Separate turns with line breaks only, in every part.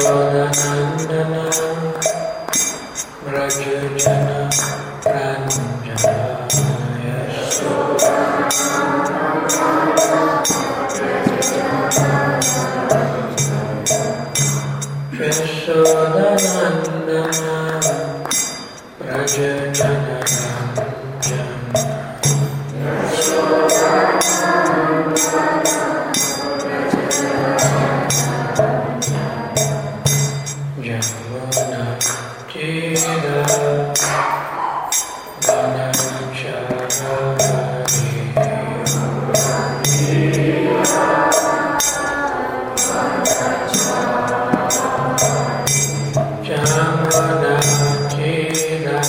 Yashodanandana Vrajajana Ranjana Yashodanandana Vrajajana Jamuna Chida Vanacharari Jamuna Chida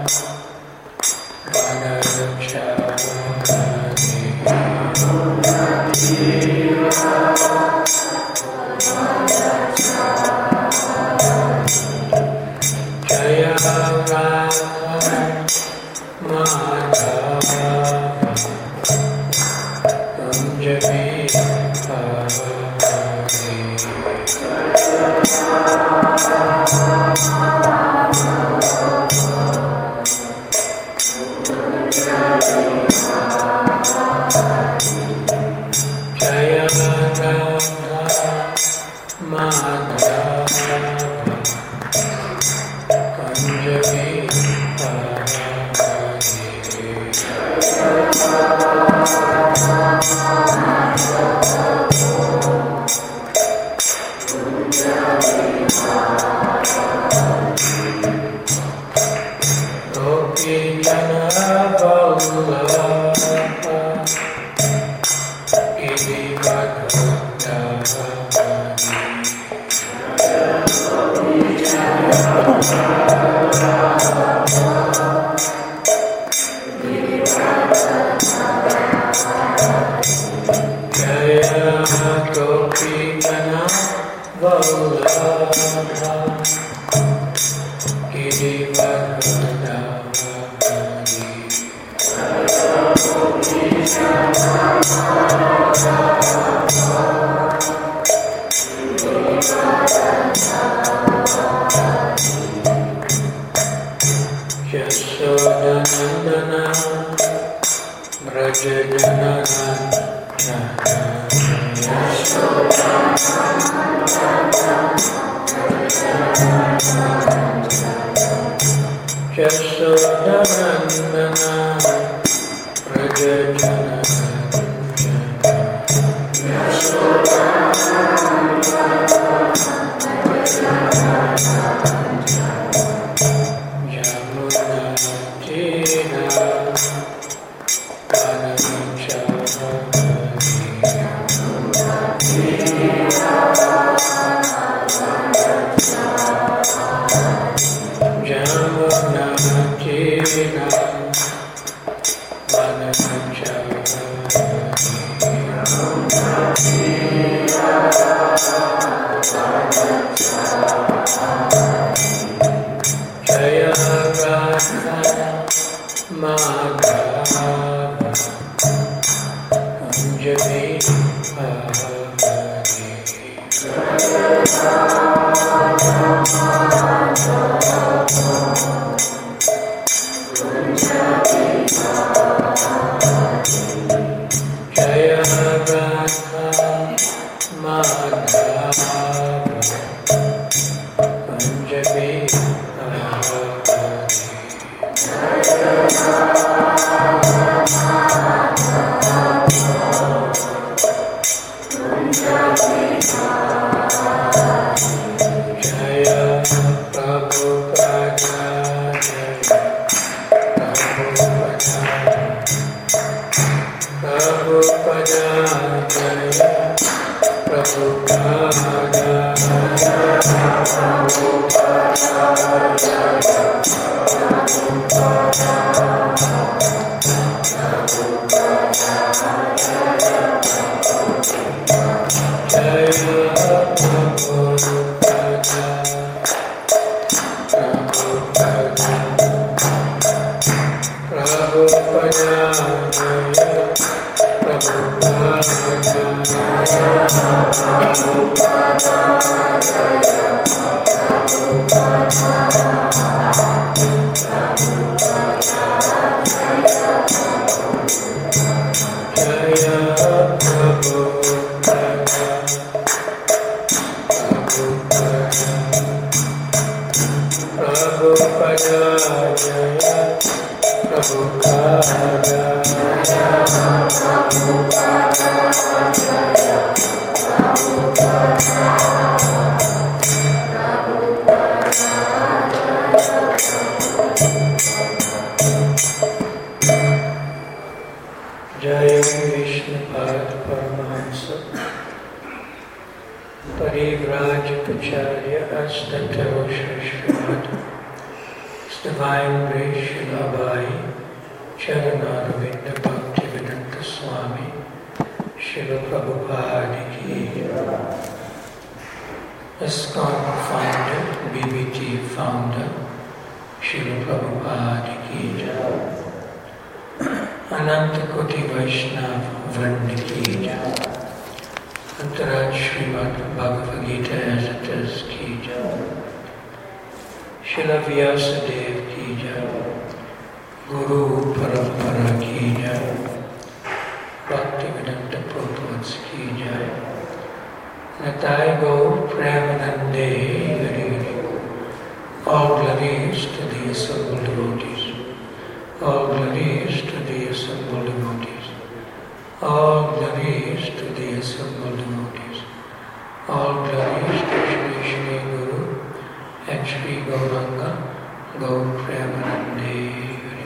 Jaya Radha Madhava Kunjabi Bhavani Jaya Radha Madhava Kunjabi Gopi Jana Vallabha Giri Jaya Gopi Jana Vallabha Giri Yashodanandana Vrajajana Yashodanandana Vrajajana Jaya Radha Madhava Kunjabi Bhavani Jaya Radha Madhava Kunjabi Jaya Prabhupada Jaya Prabhupada Jaya Prabhupada Prabhupada Jai Vishnupad Paramahamsa Parivraj Pacharya Astataro Shrishad His Divine Grace Srila Bhai Charanaravinda Bhaktivedanta Swami Srila Prabhupada Ki ISKCON founder, BBT founder Srila Prabhupada Ki Ananta Koti Vaishnav Vranda Ki Jai. Antaraj Srimad Bhagavad Gita as it is Ki Jai. Srila Vyasadeva Ki Jai. Guru Parampara Ki Jai. Bhaktivedanta Prabhupada Ki Jai. Natai Gaur Premanande Hari Hari. All glories to the assembled devotees. All glories to the assembled devotees. All glories to the assembled devotees. All glories to Shri Shri Guru and Shri Gauranga Gaur Premanande Hari.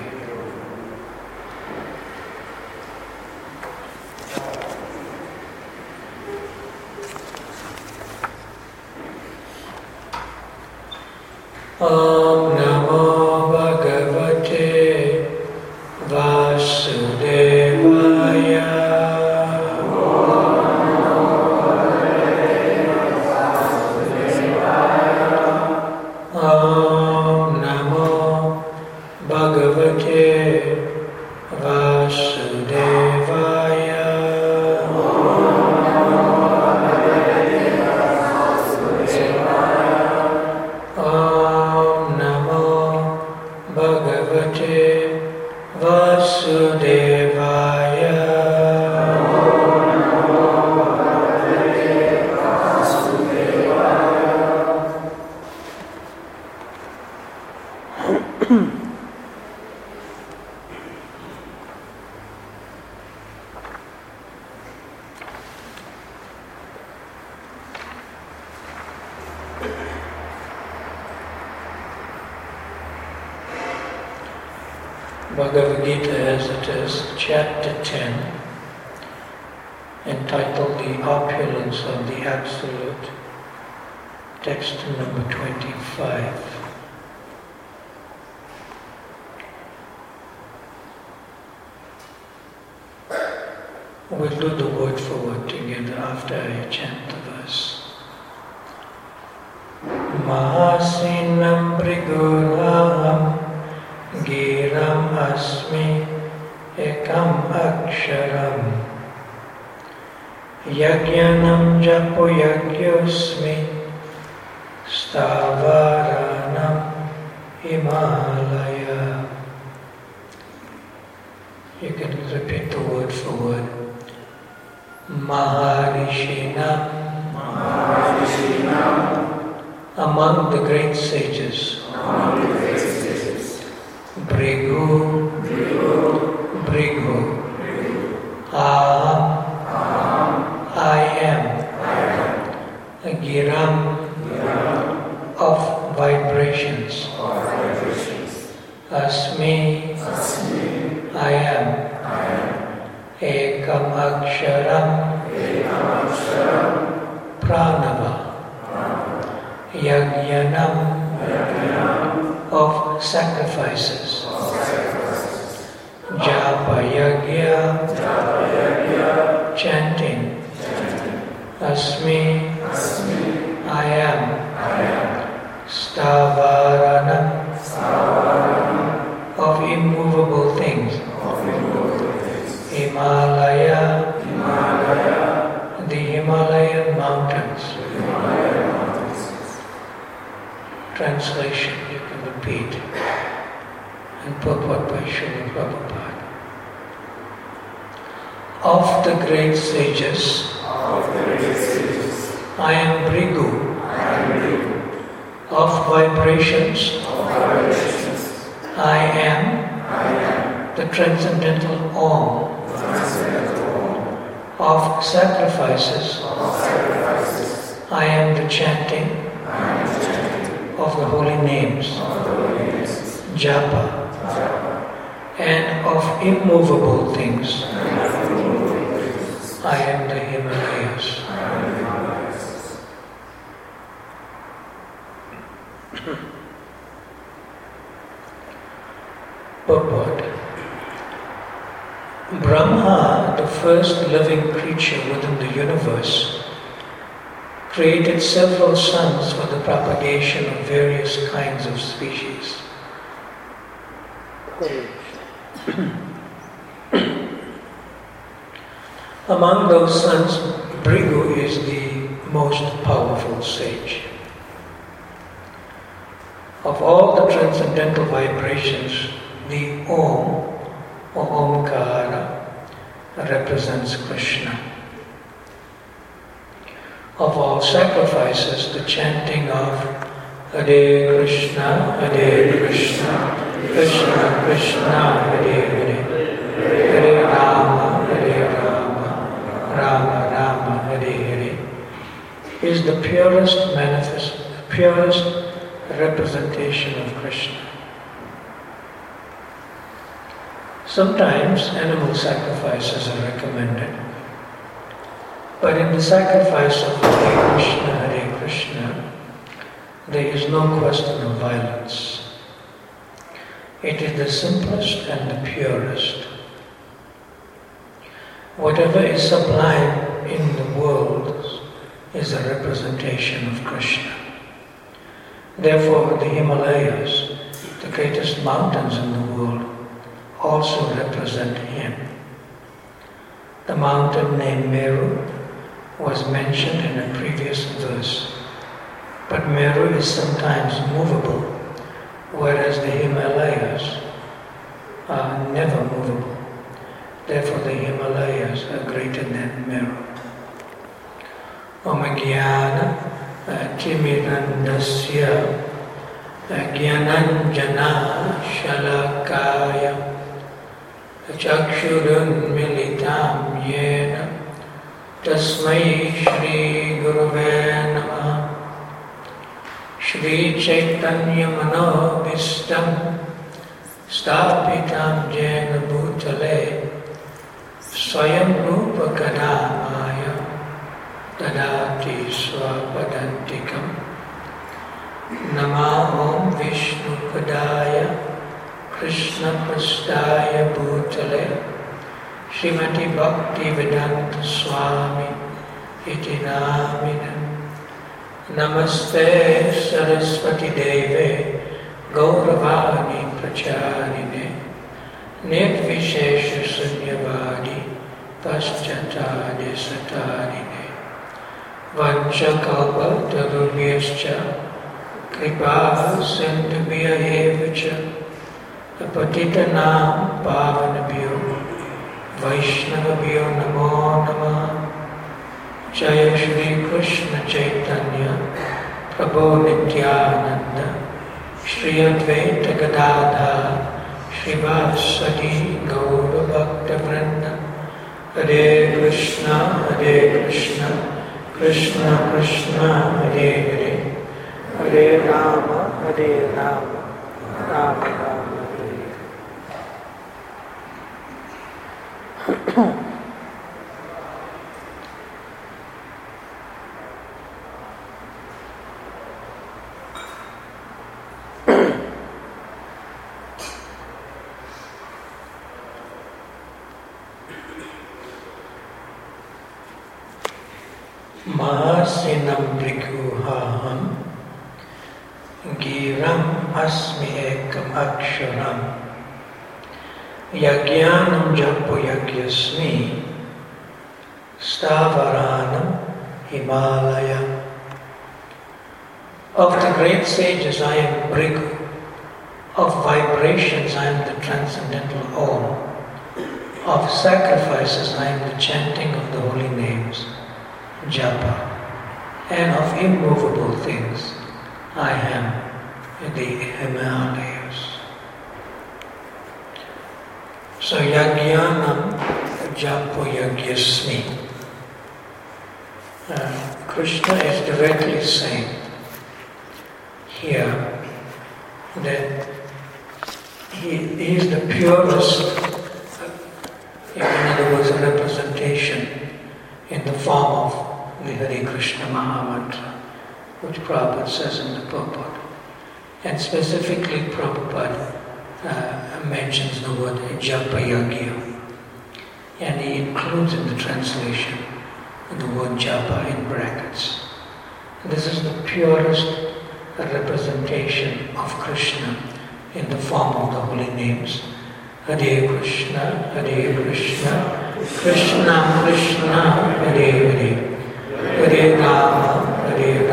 Om Namo Bhagavate Vasudevaya. Om Namo Bhagavate Vasudevaya. Om Namo Bhagavate Vasudevaya. Bhagavad Gita as it is, chapter 10, entitled The Opulence of the Absolute, text number 25. We'll do the word for word together after I chant the verse. Mahasinam Briguraham Giram Asmi Ekam Aksharam Yagyanam Japo Yagyosmi Stavaranam Himalaya. You can repeat the word for word. Maharishinam, among the great sages. Bhrigu, Aham, I am. Giram, of vibrations. Asmi, I am. Ekam Aksharam, Pranava. Yagyanam, of sacrifices. Japa Yagya, chanting. Asmi, I am. Stavaranam, of immovable things. Himalaya, the Himalayan mountains. Translation, you can repeat. And purport by Srila Prabhupada. Of the great sages, I am Bhrigu. Of vibrations, I am the transcendental Om. Of sacrifices, I am the chanting of the holy names, japa. And of immovable things, I am the Himalayas. Purport. Brahma, the first living creature within the universe, created several sons for the propagation of various kinds of species. Among those sons, Bhrigu is the most powerful sage. Of all the transcendental vibrations, the Om, or Omkara, represents Krishna. Of all sacrifices, the chanting of Hare Krishna, Krishna Krishna, Hare Hare, Hare Rama, Rama Rama, Hare Hare, is the purest representation of Krishna. Sometimes animal sacrifices are recommended, but in the sacrifice of Hare Krishna, there is no question of violence. It is the simplest and the purest. Whatever is sublime in the world is a representation of Krishna. Therefore, the Himalayas, the greatest mountains in the world, also represent him. The mountain named Meru was mentioned in a previous verse, but Meru is sometimes movable, whereas the Himalayas are never movable. Therefore, the Himalayas are greater than Meru. Om Jnana Timirandasya Jnananjana Shalakaya Chakshurun Militam Yena Tasmai Shri Guruve Namah. Shri Chaitanya Manobhistam Stapitam Jena Bhutale Swayam Rupa Kadamaya Dadati Swapadantikam Nama Om Vishnu Padaya Krishna Prastaya Bhutale Srimati Bhakti Vedanta Swami Iti Namina Namaste Saraswati Deve Gauravani Pracharine Nirvishesha Sunyavadi Paschatade Satarine Vanchakalpa Tarubhyascha Kripa Sindhubhya Evacha Patitanam Pavanabhyo Vaishnavabhyo Namo Namah. Jaya Shri Krishna Chaitanya Prabhu Nityananda Shri Advaita Gadadhar Srivasadi Gaura Bhakta Vrinda. Hare Krishna, Krishna Krishna, Hare Hare, Hare Rama, Rama Rama, Hare. Mahasinam Brikuhaham Giram Asmi Ekam Aksharam Yagyanam Japo Yagyasmi Stavaranam Himalaya. Of the great sages I am Bhrigu. Of vibrations I am the transcendental Om. Of sacrifices I am the chanting of the holy names, Japa. And of immovable things I am the Himalayas. So Yagyanam Japo Yagyasmi. Krishna is directly saying here that he is the purest, in other words, a representation in the form of the Hare Krishna Mahamantra, which Prabhupada says in the purport. And specifically Prabhupada mentions the word Japa Yagya, and he includes in the translation the word Japa in brackets. This is the purest representation of Krishna in the form of the holy names. Hare Krishna, Krishna Krishna, Hare Hare, Hare Rama,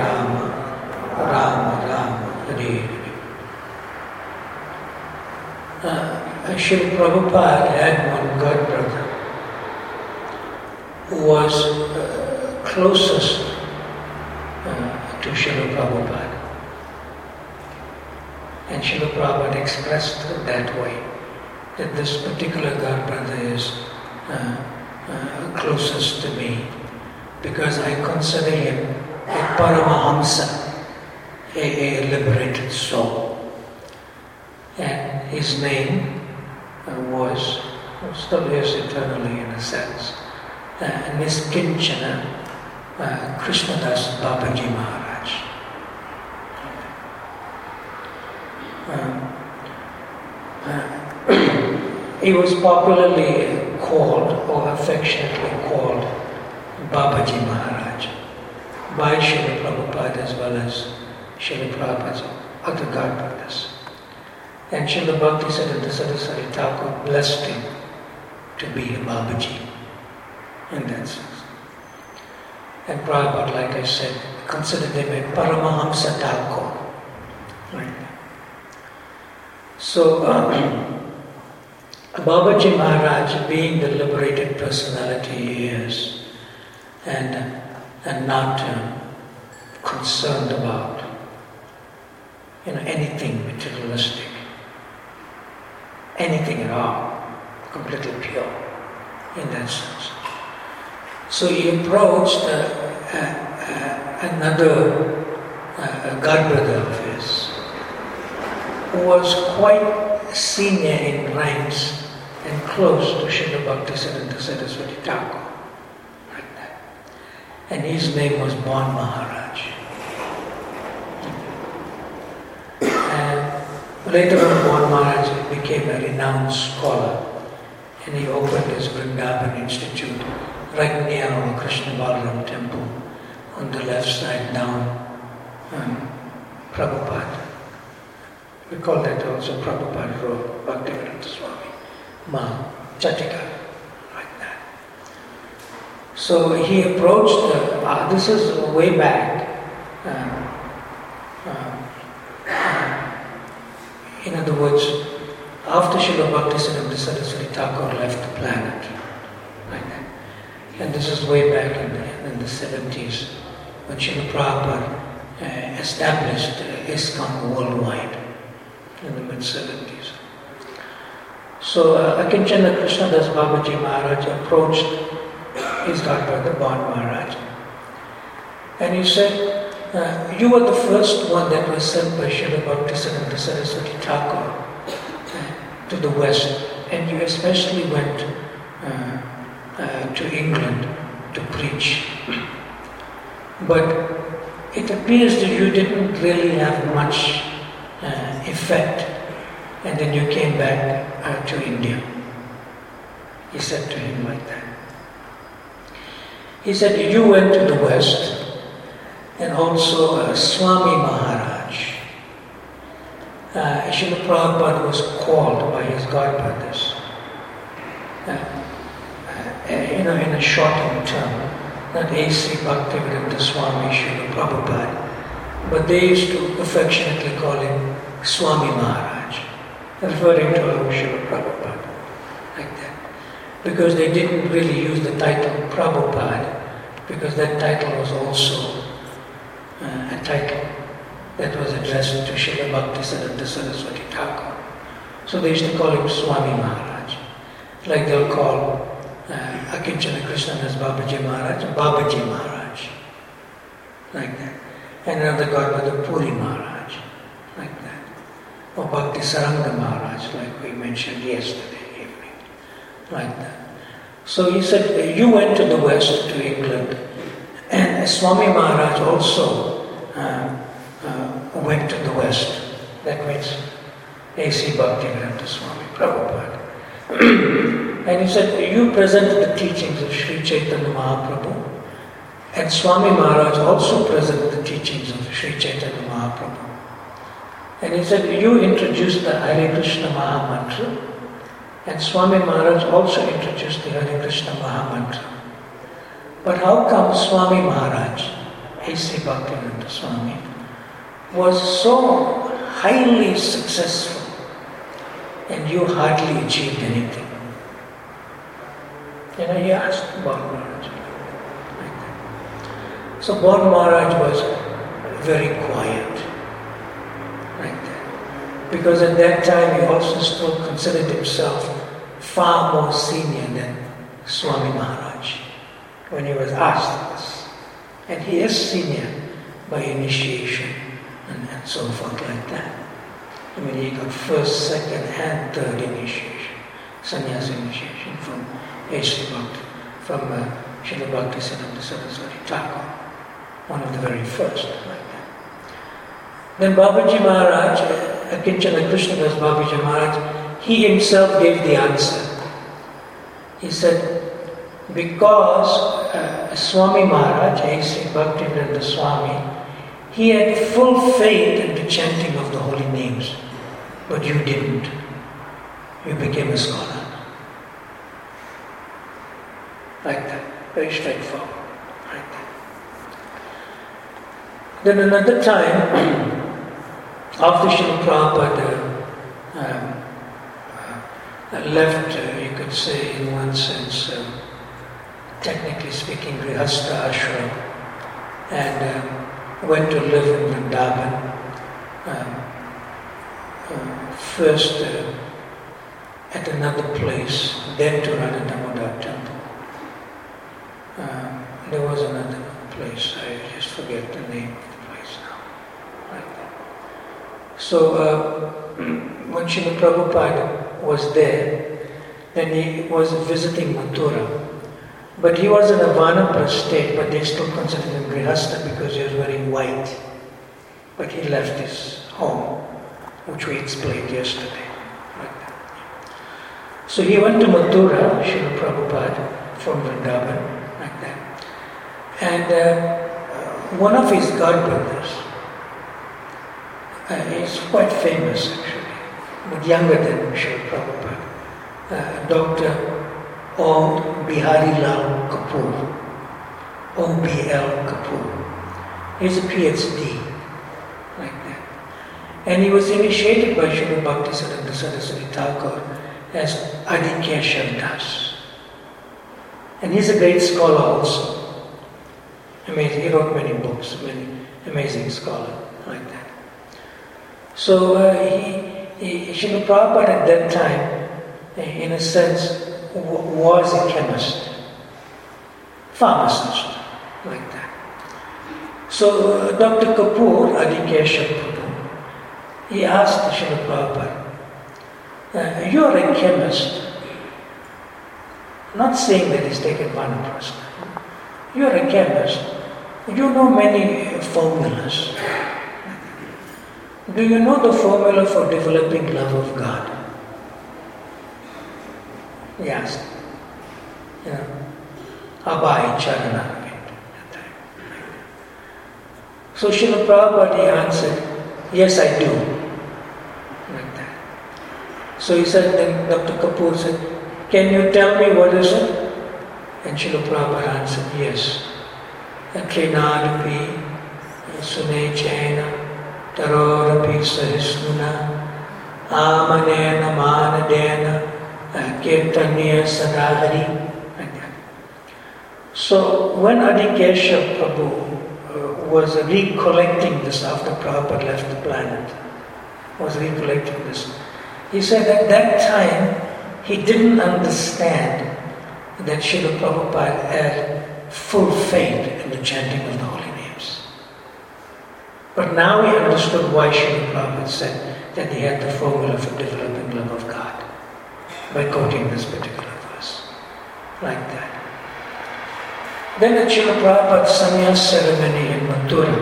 Rama Rama, Hare Hare. Srila Prabhupada had one godbrother who was closest to Srila Prabhupada. And Srila Prabhupada expressed it that way, that this particular godbrother is closest to me because I consider him a Paramahamsa, a liberated soul. And his name was, still is eternally in a sense, Niskinchana Krishnadas Babaji Maharaj. He was popularly called or affectionately called Babaji Maharaj by Srila Prabhupada as well as Srila Prabhupada's other godbrothers. And Srila Bhaktisiddhanta Saraswati Thakur blessed him to be a Babaji in that sense. And Prabhupada, like I said, considered him a Paramahamsa Thakur. Right. So, Babaji Maharaj, being the liberated personality he is, and not concerned about anything materialistic, anything at all, completely pure in that sense. So he approached another godbrother of his, who was quite senior in ranks and close to Srila Bhaktisiddhanta Saraswati Thakur. Like that. And his name was Bon Maharaj. And later on, Bon Maharaj became a renowned scholar, and he opened his Vrindavan Institute right near our Krishna Balaram temple, on the left side down Prabhupada. We call that also Prabhupada Road, Bhaktivedanta Swami, Chatika, like that. So he approached, this is way back, in other words, after Srila Bhaktisiddhanta Saraswati Thakur left the planet, like that. And this is way back in the 70s, when Srila Prabhupada established ISKCON worldwide in the mid-70s. So Akinchana Krishnadas Babaji Maharaj approached his godbrother Bon Maharaj, and he said, you were the first one that was sent by Srila Bhaktisiddhanta Saraswati Thakur to the West, and you especially went to England to preach. But it appears that you didn't really have much effect, and then you came back to India. He said to him like that. He said, you went to the West, and also Swami Maharaj. Srila Prabhupada was called by his godbrothers in a shortened term, not A.C. Bhaktivedanta Swami Srila Prabhupada, but they used to affectionately call him Swami Maharaj, referring to our Srila Prabhupada, like that. Because they didn't really use the title Prabhupada, because that title was also a title that was addressed to Srila Bhaktisiddhanta Saraswati Thakur. So they used to call him Swami Maharaj. Like they'll call Akinchana Krishnadas Babaji Maharaj, Babaji Maharaj, like that. And another Godmother Puri Maharaj, like that. Or Bhakti Saranga Maharaj, like we mentioned yesterday evening, like that. So he said, you went to the west, to England, and Swami Maharaj also went to the west. That means A.C. Bhaktivedanta Swami Prabhupada. And he said, you presented the teachings of Sri Chaitanya Mahaprabhu, and Swami Maharaj also presented the teachings of Sri Chaitanya Mahaprabhu. And he said, you introduced the Hare Krishna Mahamantra, and Swami Maharaj also introduced the Hare Krishna Mahamantra. But how come Swami Maharaj, A.C. Bhaktivedanta Swami, was so highly successful and you hardly achieved anything? He asked Bon Maharaj like that. So Bon Maharaj was very quiet like that. Because at that time he also still considered himself far more senior than Swami Maharaj when he was asked this. And he is senior by initiation and so forth like that. I mean, he got first, second and third initiation, sannyas initiation from A.C. Bhakti, from Srila Bhaktisiddhanta Saraswati Thakur, one of the very first like that. Then Babaji Maharaj, Akinchana Krishnadas Babaji Maharaj, he himself gave the answer. He said, because Swami Maharaj, A.C. Bhaktivedanta Swami, he had full faith in the chanting of the holy names, but you didn't. You became a scholar. Like that, very straightforward, like that. Then another time, after Srila Prabhupada left, you could say in one sense, technically speaking, Grihastha ashram, and went to live in Vrindavan. First at another place, then to Radha Damodar temple. There was another place, I just forget the name of the place now. Like that. So when Srila Prabhupada was there, then he was visiting Mathura. But he was in a Vanaprastha state, but they still considered him Grihastha because he was wearing white. But he left his home, which we explained yesterday. Like that. So he went to Mathura, Srila Prabhupada, from Vrindavan, like that. And one of his godbrothers, he's quite famous actually, but younger than Srila Prabhupada, Dr. O. Bihari Lal Kapoor, O.B.L. Kapoor. He's a PhD, like that. And he was initiated by Srila Bhaktisiddhanta Saraswati Thakur as Adikeshav Das. And he's a great scholar also. Amazing. He wrote many books, many amazing scholar, like that. So Srila Prabhupada at that time, in a sense, was a chemist, pharmacist, like that. So Dr. Kapoor, Adikeshav Kapoor, he asked Srila Prabhupada, you are a chemist, not saying that he's taken Vanaprastha. You are a chemist, you know many formulas. Do you know the formula for developing love of God? He asked. Abhay Charana. So Srila Prabhupada answered, yes, I do. Like that. So he said, then Dr. Kapoor said, can you tell me what is it? And Srila Prabhupada answered, yes. Trinadapi sunechena tarorapi sahisnuna amanena manadena kirtanya sadahari. Like that. So when Adikesha Prabhu was recollecting this after Prabhupada left the planet, was recollecting this, he said at that time he didn't understand that Srila Prabhupada had full faith in the chanting of the holy names. But now he understood why Srila Prabhupada said that he had the formula for developing love of God by quoting this particular verse. Like that. Then at Srila Prabhupada's sannyas ceremony in Mathura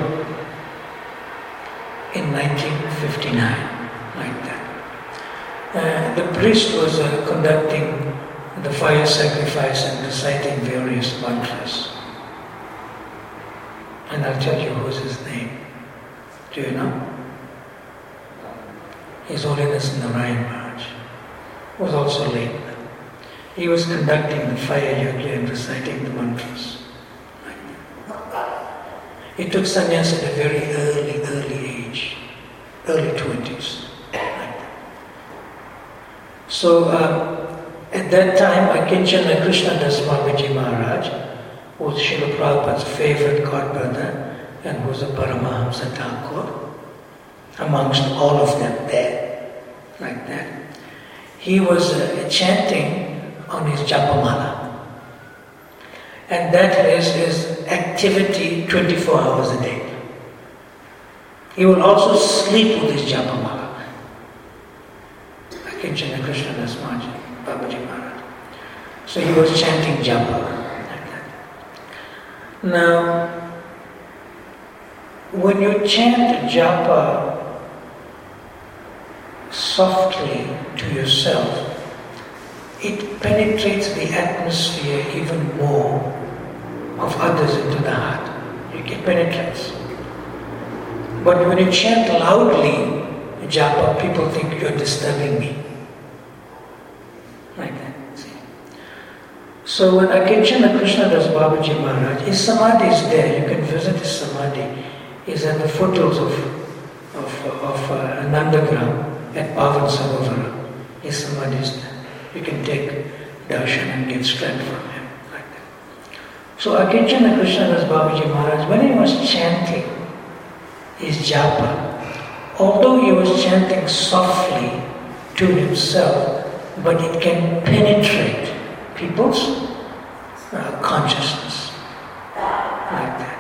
in 1959, like that. The priest was conducting the fire sacrifice and reciting various mantras. And I'll tell you who's his name. Do you know? His Holiness Narayan Maharaj was also late. He was conducting the fire yajna and reciting the mantras. He took sannyas at a very early age, early 20s. So at that time, Akinchana Krishnadas Babaji Maharaj was Srila Prabhupada's favorite godbrother and who was a Paramahamsa Thakur, amongst all of them there, like that. He was chanting on his Japamala. And that is his activity 24 hours a day. He will also sleep with his Japamala. Akinchana Krishnadas Babaji Maharaj. So he was chanting Japa like that. Now, when you chant Japa softly to yourself, it penetrates the atmosphere even more of others into the heart. It penetrates. But when you chant loudly Japa, people think you're disturbing me. Like that. See? So when Akinchana Krishnadas Babaji Maharaj, his samadhi is there. You can visit his samadhi. He's at the foothills of Nandagram at Pavan Sarovara. His samadhi is there. You can take darshan and get strength from him. Like that. So Akinchana Krishnadas Babaji Maharaj, when he was chanting his japa, although he was chanting softly to himself, but it can penetrate people's consciousness. Like that.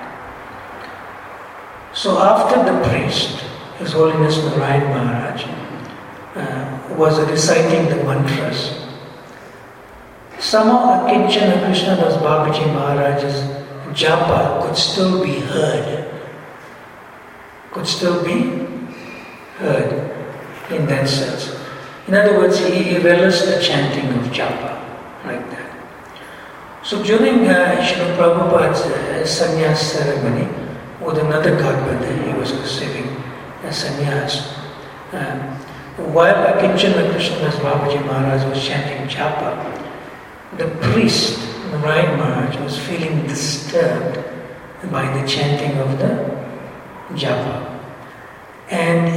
So after the priest, His Holiness Narayan Maharaj, was reciting the mantras, somehow Akinchana Krishnadas Babaji Maharaj's japa could still be heard. Could still be heard in that sense. In other words, he relished the chanting of japa, like that. So during Srila Prabhupada's sannyas ceremony, with another godbrother, he was receiving a sannyas. While Akinchana Krishnadas Babaji Maharaj was chanting japa, the priest, Narayan Maharaj, was feeling disturbed by the chanting of the japa. And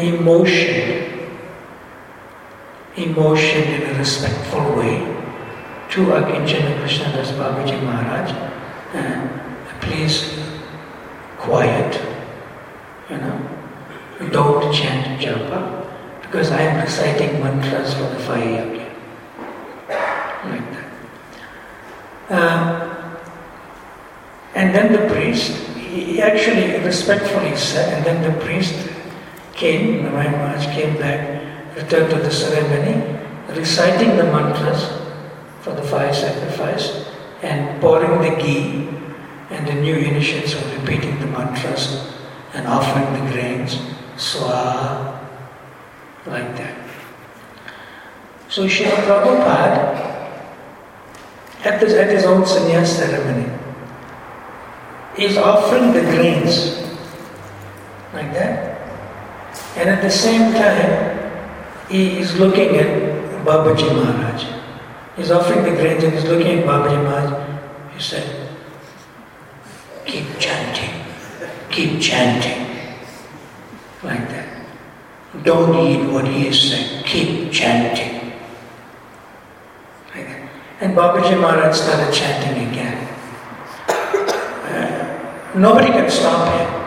emotion in a respectful way to Akinchana Krishnadas Babaji Maharaj, please quiet, don't chant japa, because I am reciting mantras for the fire yajna. Like that. And then the priest, he actually respectfully said, and then the priest came, Narayan Maharaj came back, returned to the ceremony, reciting the mantras for the fire sacrifice, and pouring the ghee, and the new initiates were repeating the mantras and offering the grains, swaha, like that. So Srila Prabhupada, at his own sannyas ceremony, is offering the grains, like that. And at the same time, he is looking at Babaji Maharaj, He's offering the grains and he's looking at Babaji Maharaj. He said, keep chanting, like that. Don't heed what he is saying, keep chanting. Like that. And Babaji Maharaj started chanting again. Nobody can stop him.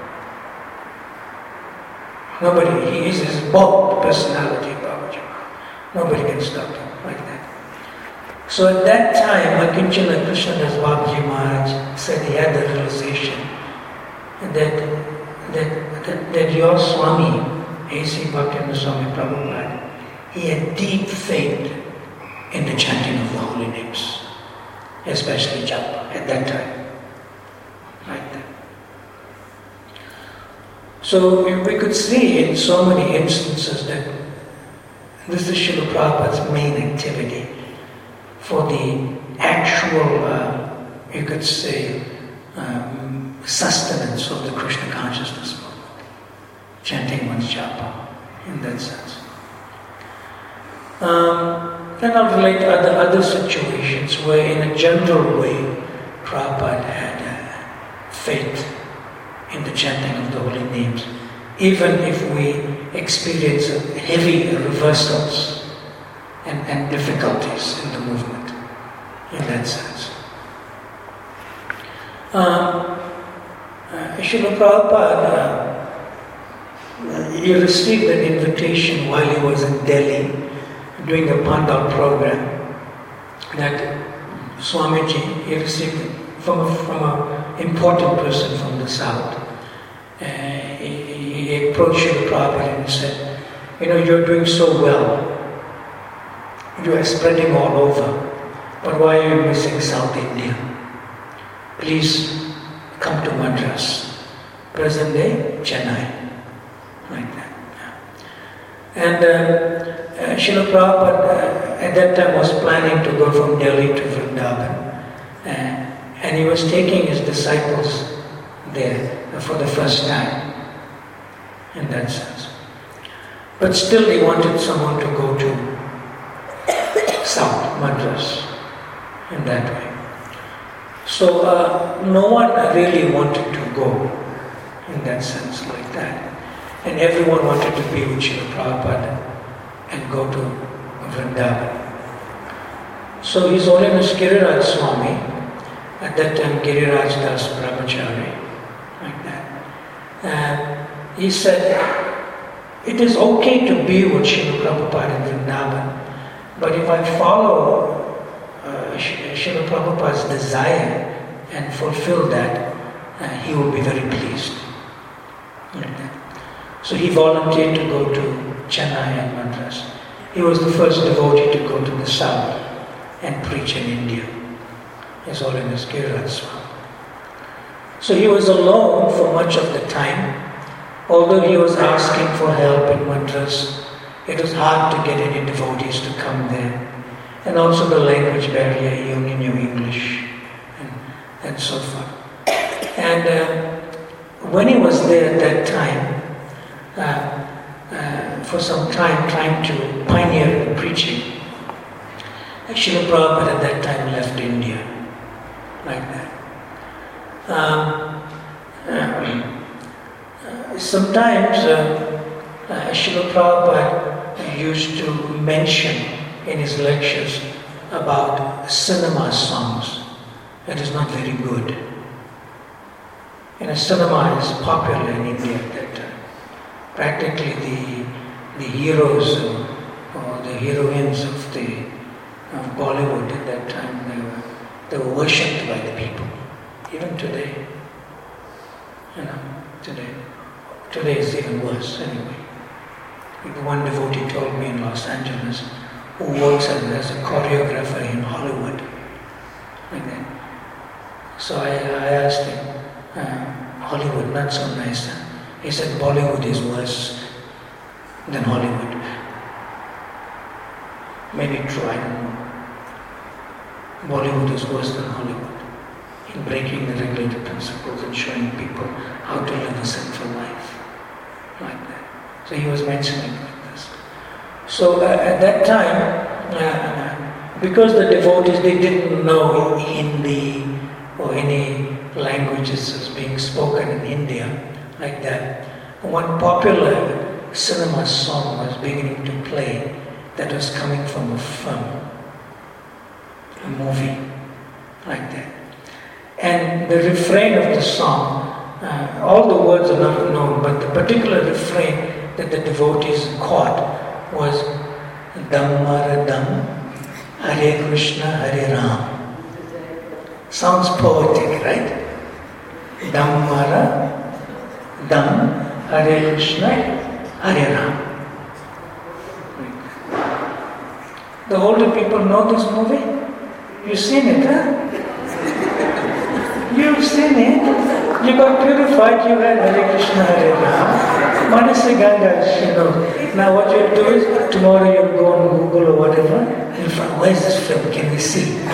Nobody, he is his bold personality, Babaji Maharaj. Nobody can stop him like that. So at that time, Akinchana Krishnadas Babaji Maharaj said he had the realization that your Swami, A.C. Bhaktivinoda Swami Prabhupada, he had deep faith in the chanting of the holy names, especially japa at that time, like that. So we could see in so many instances that this is Srila Prabhupada's main activity for the actual, you could say, sustenance of the Krishna consciousness movement. Chanting one's japa, in that sense. Then I'll relate other situations where in a general way Prabhupada had faith in the chanting of the holy names, even if we experience heavy reversals and difficulties in the movement, in that sense. Srila Prabhupada, he received an invitation while he was in Delhi doing a Pandal program that Swamiji, he received from an important person from the south. He approached Srila Prabhupada and said, you're doing so well. You are spreading all over, but why are you missing South India? Please come to Madras, present day Chennai, like that. And Srila Prabhupada at that time was planning to go from Delhi to Vrindavan, and he was taking his disciples there for the first time, in that sense. But still he wanted someone to go to South Madras, in that way. So no one really wanted to go, in that sense, like that. And everyone wanted to be with Srila Prabhupada and go to Vrindavan. So His Holiness Giriraj Swami, at that time Giriraj Das Brahmachari, like that, he said, it is okay to be with Srila Prabhupada in Vrindavan, but if I follow Srila Prabhupada's desire and fulfill that, he will be very pleased. Like that. So he volunteered to go to Chennai and Madras. He was the first devotee to go to the south and preach in India. His Holiness Giriraj Swami. So he was alone for much of the time. Although he was asking for help in Madras, it was hard to get any devotees to come there. And also the language barrier, he only knew English and so forth. And when he was there at that time, for some time trying to pioneer the preaching, Srila Prabhupada at that time left India, like that. Sometimes Srila Prabhupada used to mention in his lectures about cinema songs. It is not very good. Cinema is popular in India at that time. Practically the heroes or the heroines of Bollywood at that time, they were worshipped by the people. Even today, today is even worse anyway. One devotee told me in Los Angeles, who works as a choreographer in Hollywood, like that. So I asked him, Hollywood, not so nice. He said, Bollywood is worse than Hollywood. Maybe true, I don't know. Bollywood is worse than Hollywood in breaking the regulated principles and showing people how to live a sinful life, like that. So he was mentioning like this. So at that time, because the devotees, they didn't know Hindi or any languages as being spoken in India like that. One popular cinema song was beginning to play that was coming from a film, a movie like that. And the refrain of the song, all the words are not known, but the particular refrain that the devotees caught was Dhammara Dham, Hare Krishna, Hare Ram. Sounds poetic, right? Dhammara Dham, Hare Krishna, Hare Ram. The older people know this movie? You've seen it, huh? You've seen it. You got purified, you had Hare Krishna, Hare Ram. Manasi Ganga, you know. Now what you do is, tomorrow you go on Google or whatever, and find, where's this film? Can we see it?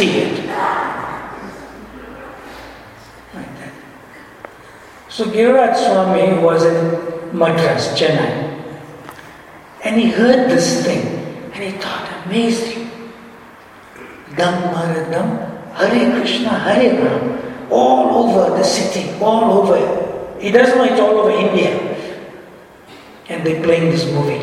Like that. So Giriraj Swami was in Madras, Chennai. And he heard this thing, and he thought, amazing. Dhammara Dham, Hare Krishna, Hare Ram. All over the city, all over. He doesn't know it's all over India. And they're playing this movie.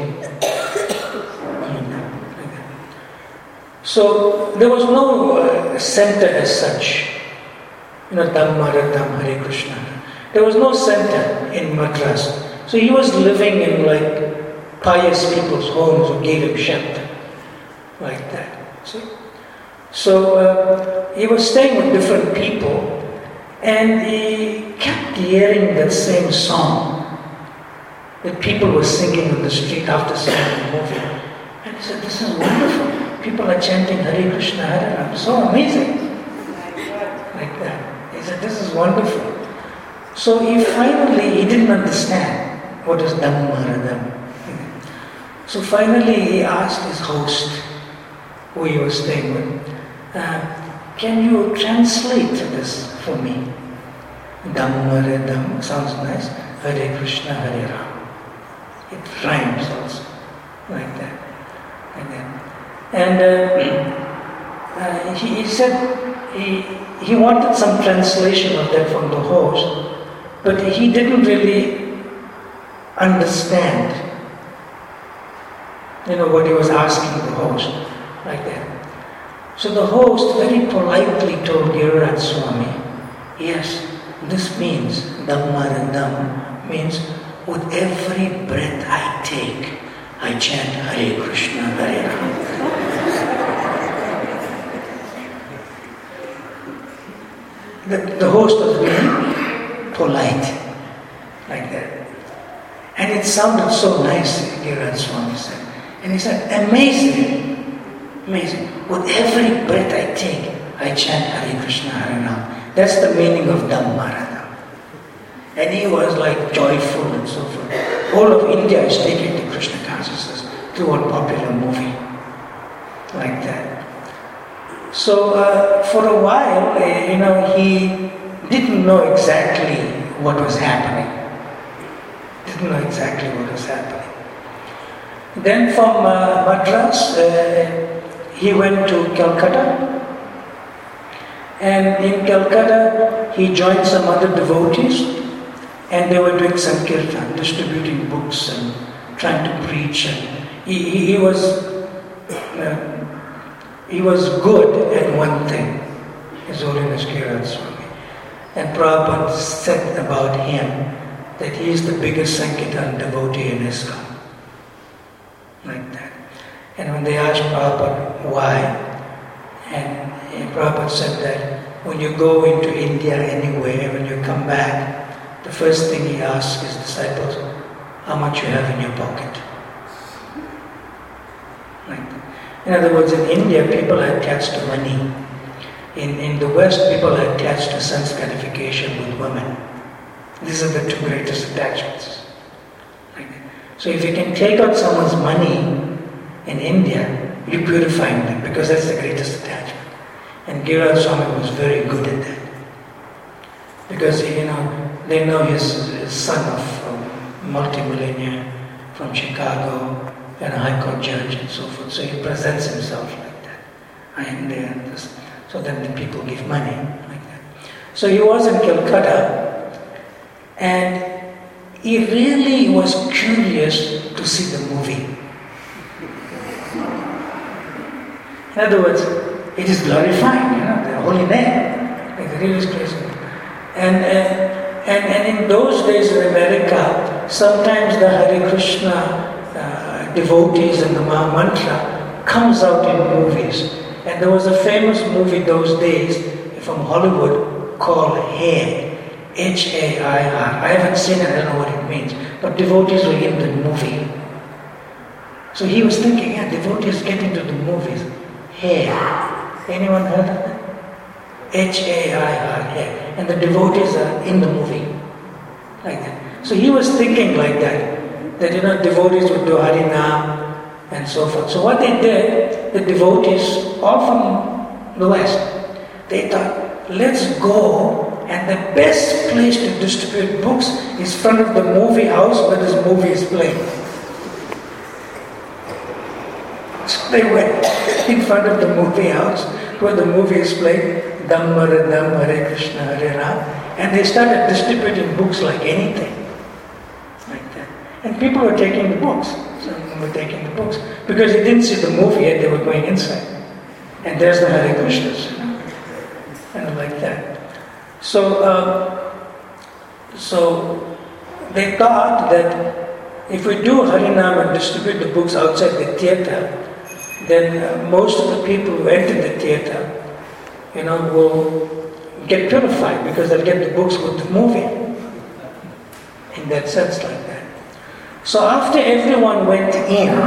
So there was no center as such. Dhammara Dham, Hare Krishna. There was no center in Madras. So he was living in like pious people's homes who gave him shelter. Like that. See? So he was staying with different people. And he kept hearing that same song that people were singing on the street after seeing the movie. And he said, this is wonderful. People are chanting Hare Krishna, Hare Ram. So amazing. Like that. He said, this is wonderful. So he didn't understand what is Dhammara Dham. So finally he asked his host, who he was staying with, can you translate this for me? Dhammara Dham sounds nice. Hare Krishna, Hare Ram. It rhymes also. Like that. And he said he wanted some translation of that from the host, but he didn't really understand what he was asking the host. Like that. So the host very politely told Giriraj Swami, yes, this means, Dhammara Dham, means with every breath I take, I chant Hare Krishna, Hare Ram. The host was very polite, like that. And it sounded so nice, Giriraj Swami said. And he said, amazing. With every breath I take, I chant Hare Krishna, Hare Ram. That's the meaning of Dhammara Dham. And he was like joyful and so forth. All of India is taken to Krishna consciousness through a popular movie. Like that. So for a while, he didn't know exactly what was happening. Then from Madras, he went to Calcutta. And in Calcutta, he joined some other devotees, and they were doing sankirtan, distributing books and trying to preach. And he was good at one thing, His Holiness Giriraj Swami. And Prabhupada said about him that he is the biggest sankirtan devotee in ISKCON. Like that. And when they asked Prabhupada why, and Prabhupada said that when you go into India anywhere, when you come back, the first thing he asks his disciples, how much you have in your pocket. Like that. In other words, in India, people are attached to money. In the West, people are attached to sense gratification with women. These are the two greatest attachments. Like that. So if you can take out someone's money in India, you're purifying them, because that's the greatest attachment. And Giriraj Swami was very good at that. Because, they know his son of multimillionaire from Chicago, and a high court judge and so forth. So he presents himself like that. So then the people give money like that. So he was in Calcutta, and he really was curious to see the movie. In other words, it is glorifying, the holy name, like the religious place. And in those days in America, sometimes the Hare Krishna devotees and the Maha Mantra comes out in movies. And there was a famous movie those days from Hollywood called Hair, H-A-I-R. I haven't seen it, I don't know what it means, but devotees were in the movie. So he was thinking, devotees get into the movies. Hair. Anyone heard of that? H-A-I-R, hair. And the devotees are in the movie. Like that. So he was thinking like that devotees would do Harinam and so forth. So what they did, the devotees, all from the West, they thought, let's go, and the best place to distribute books is front of the movie house where this movie is playing. So they went in front of the movie house where the movie is playing, Dhamma Radham Hare Krishna Hare Ram, and they started distributing books like anything. Like that. And people were taking the books. Some of them were taking the books. Because they didn't see the movie yet, they were going inside. And there's the Hare Krishnas, and like that. So they thought that if we do Harinam and distribute the books outside the theatre, then most of the people who enter the theatre, will get purified because they'll get the books with the movie. In that sense, like that. So after everyone went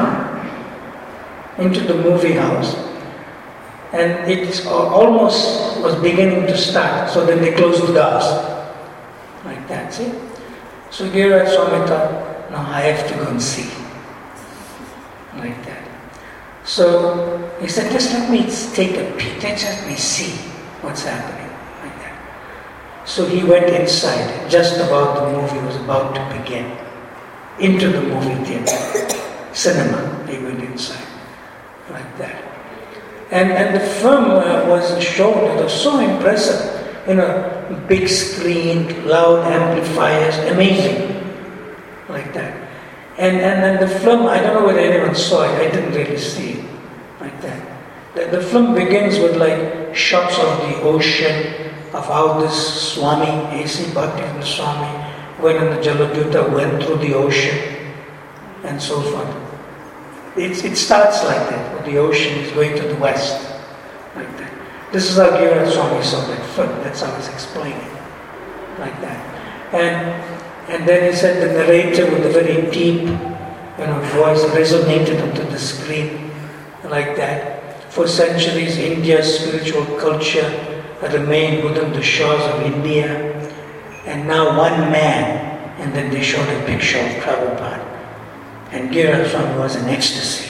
into the movie house, and it almost was beginning to start, so then they closed the doors. Like that, see? So Giriraj Swami thought, no, I have to go and see. Like that. So he said, just let me take a peek, just let me see what's happening. Like that. So he went inside, just about the movie was about to begin. Into the movie theatre, cinema, he went inside. Like that. And the film was shown, it was so impressive. Big screen, loud amplifiers, amazing. Like that. And then the film, I don't know whether anyone saw it, I didn't really see it. Like that. The film begins with like shots of the ocean, of how this Swami, A.C. Bhaktivinoda Swami, went on the Jaladuta, went through the ocean, and so forth. It starts like that, with the ocean is going to the west, like that. This is how Giriraj Swami saw that film, that's how he's explaining, like that. And then he said the narrator with a very deep voice resonated onto the screen, like that. For centuries, India's spiritual culture remained within the shores of India, and now one man, and then they showed a picture of Prabhupada. And Giriraj Swami was in ecstasy.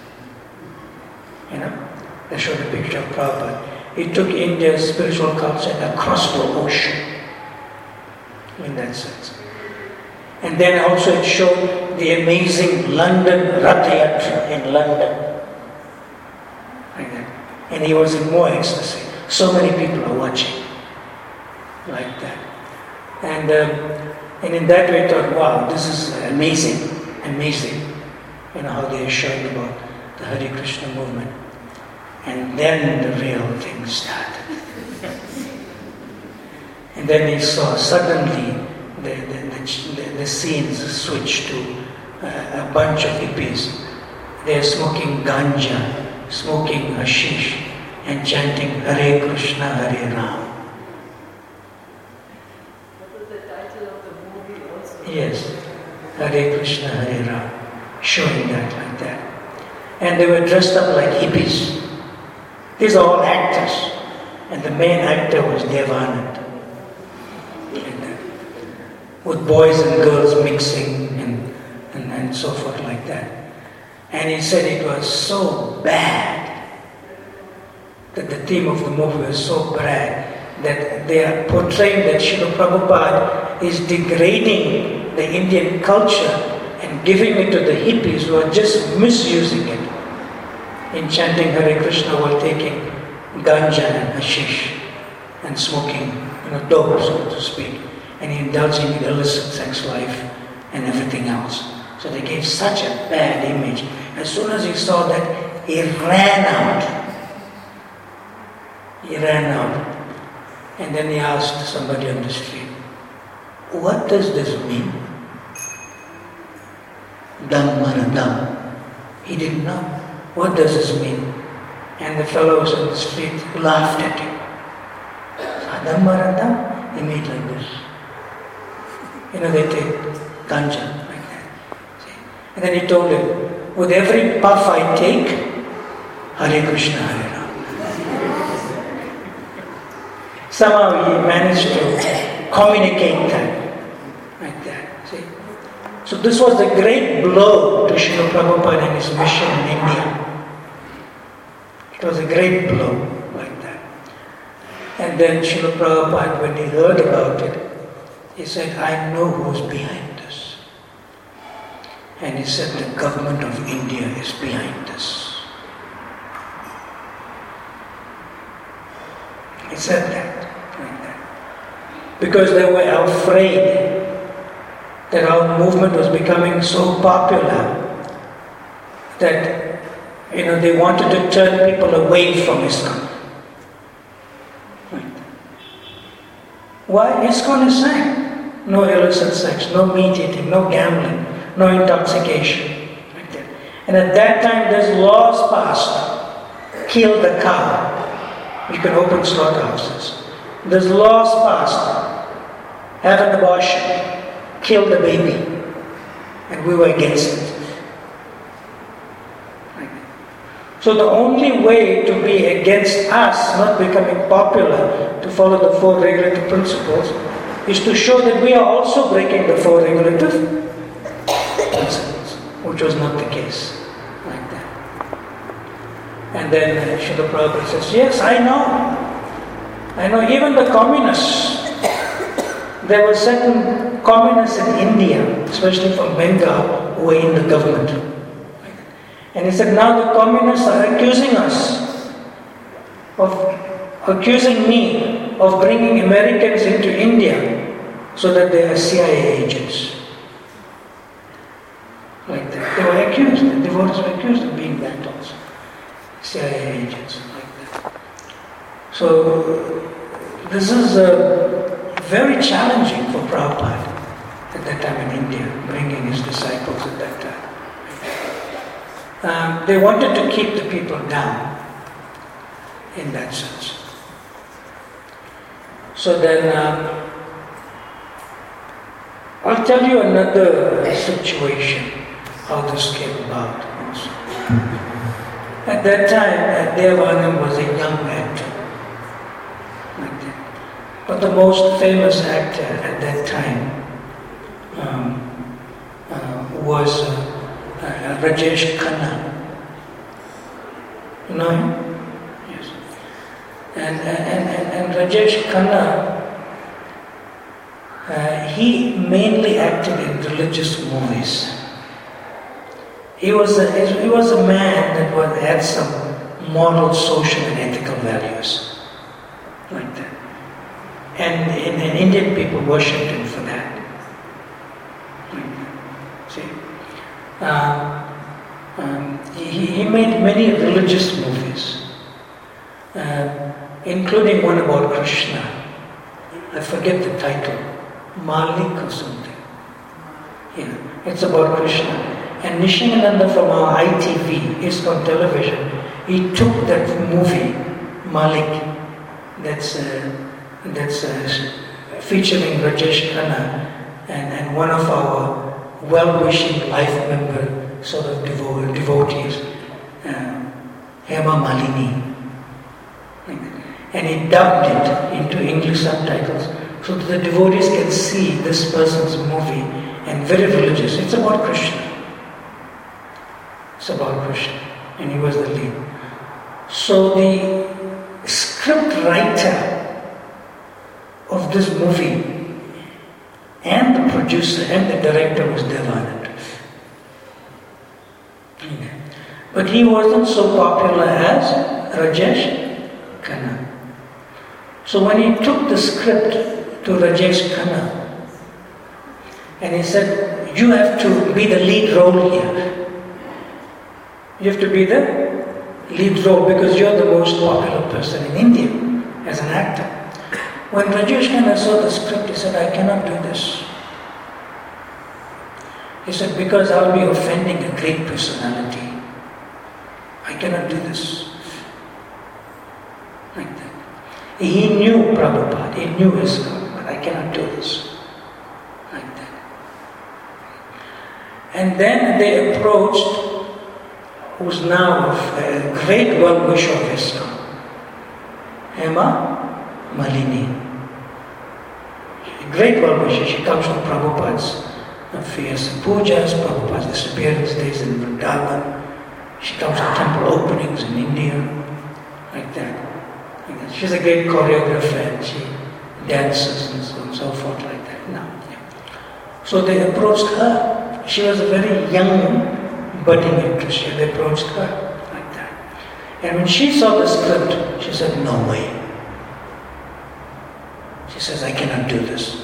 They showed a picture of Prabhupada. He took India's spiritual culture across the ocean, in that sense. And then also it showed the amazing London Rath Yatra in London. Like that. And he was in more ecstasy. So many people are watching. Like that. And in that way I thought, wow, this is amazing. Amazing. How they are showing about the Hare Krishna movement. And then the real thing started. And then he saw suddenly the scenes switched to a bunch of hippies. They are smoking ganja, smoking hashish, and chanting Hare Krishna, Hare Ram.
What was the title of the movie also?
Yes, Hare Krishna, Hare Ram, showing that like that. And they were dressed up like hippies. These are all actors. And the main actor was Devanand. Like that. With boys and girls mixing and so forth like that. And he said it was so bad, that the theme of the movie was so bad, that they are portraying that Srila Prabhupada is degrading the Indian culture and giving it to the hippies who are just misusing it. in chanting Hare Krishna while taking ganja and hashish and smoking, dope, so to speak, and indulging in illicit sex life and everything else. So they gave such a bad image. As soon as he saw that, he ran out. He ran out. And then he asked somebody on the street, "What does this mean?" Dhammaradam. He didn't know. What does this mean? And the fellows on the street laughed at him. Dhammaradam? He made like this. They take ganja like that. See? And then he told him, with every puff I take, Hare Krishna, Hare Rama. Somehow he managed to communicate that like that. See? So this was the great blow to Srila Prabhupada and his mission in India. It was a great blow like that. And then Srila Prabhupada, when he heard about it, he said, "I know who's behind this." And he said, "The government of India is behind this." He said that like that. Because they were afraid that our movement was becoming so popular that they wanted to turn people away from ISKCON. Why? ISKCON is saying no illicit sex, no meat eating, no gambling, no intoxication. Like that. And at that time there's laws passed. Kill the cow. You can open slaughterhouses. There's laws passed. Have an abortion. Kill the baby. And we were against it. So the only way to be against us not becoming popular, to follow the four regulative principles, is to show that we are also breaking the four regulative principles, which was not the case like that. And then Srila Prabhupada says, "Yes, I know, even the communists, there were certain communists in India, especially from Bengal, who were in the government." And he said, "Now the communists are accusing me of bringing Americans into India so that they are CIA agents." Like that. They were accused, the devotees were accused of being that also. CIA agents, like that. So, this is very challenging for Prabhupada at that time in India, bringing his disciples at that time. They wanted to keep the people down in that sense. So then, I'll tell you another situation, how this came about also. At that time, Devanand was a young actor. Like that. But the most famous actor at that time was Rajesh Khanna. You know him? Yes. And Rajesh Khanna, he mainly acted in religious movies. He was a man that had some moral, social, and ethical values, like that. And Indian people worshipped him for that. See. He made many religious movies, including one about Krishna. I forget the title, Malik or something. Yeah, it's about Krishna. And Nishingananda from our ITV, ISKCON television, he took that movie, Malik, that's featuring Rajesh Khanna and one of our well-wishing life member sort of devotees, Hema Malini. And he dubbed it into English subtitles so that the devotees can see this person's movie, and very religious. It's about Krishna. It's about Krishna, and he was the lead. So the script writer of this movie and the producer and the director was Devanand. But he wasn't so popular as Rajesh Khanna. So when he took the script to Rajesh Khanna, and he said, you have to be the lead role here. You have to be the lead role because you're the most popular person in India as an actor. When Rajesh Khanna saw the script, he said, I cannot do this. He said, because I'll be offending a great personality. I cannot do this. Like that. He knew Prabhupada, he knew his God, but I cannot do this. Like that. And then they approached, who's now a great well-wisher of ISKCON, Hema Malini. A great well-wisher. She comes from Prabhupada's fierce pujas, Prabhupada's disappearance days in Vrindavan. She comes to temple openings in India, like that. She's a great choreographer and she dances and so on and so forth, like that. No. So they approached her. She was a very young, budding actress. They approached her like that. And when she saw the script, she said, no way. She says, I cannot do this.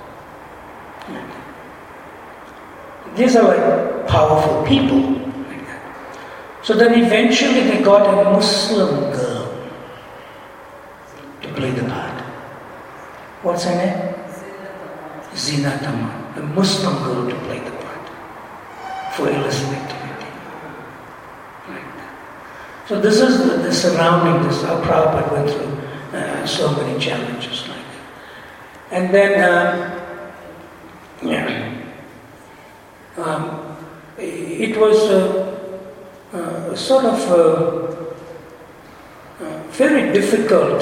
These are like powerful people. Like that. So then eventually they got a Muslim girl to play the part. What's her name? Zeenat Aman. A Muslim girl to play the part for illicit activity. Like that. So this is the surrounding, this how Prabhupada went through so many challenges like that. And then, it was sort of very difficult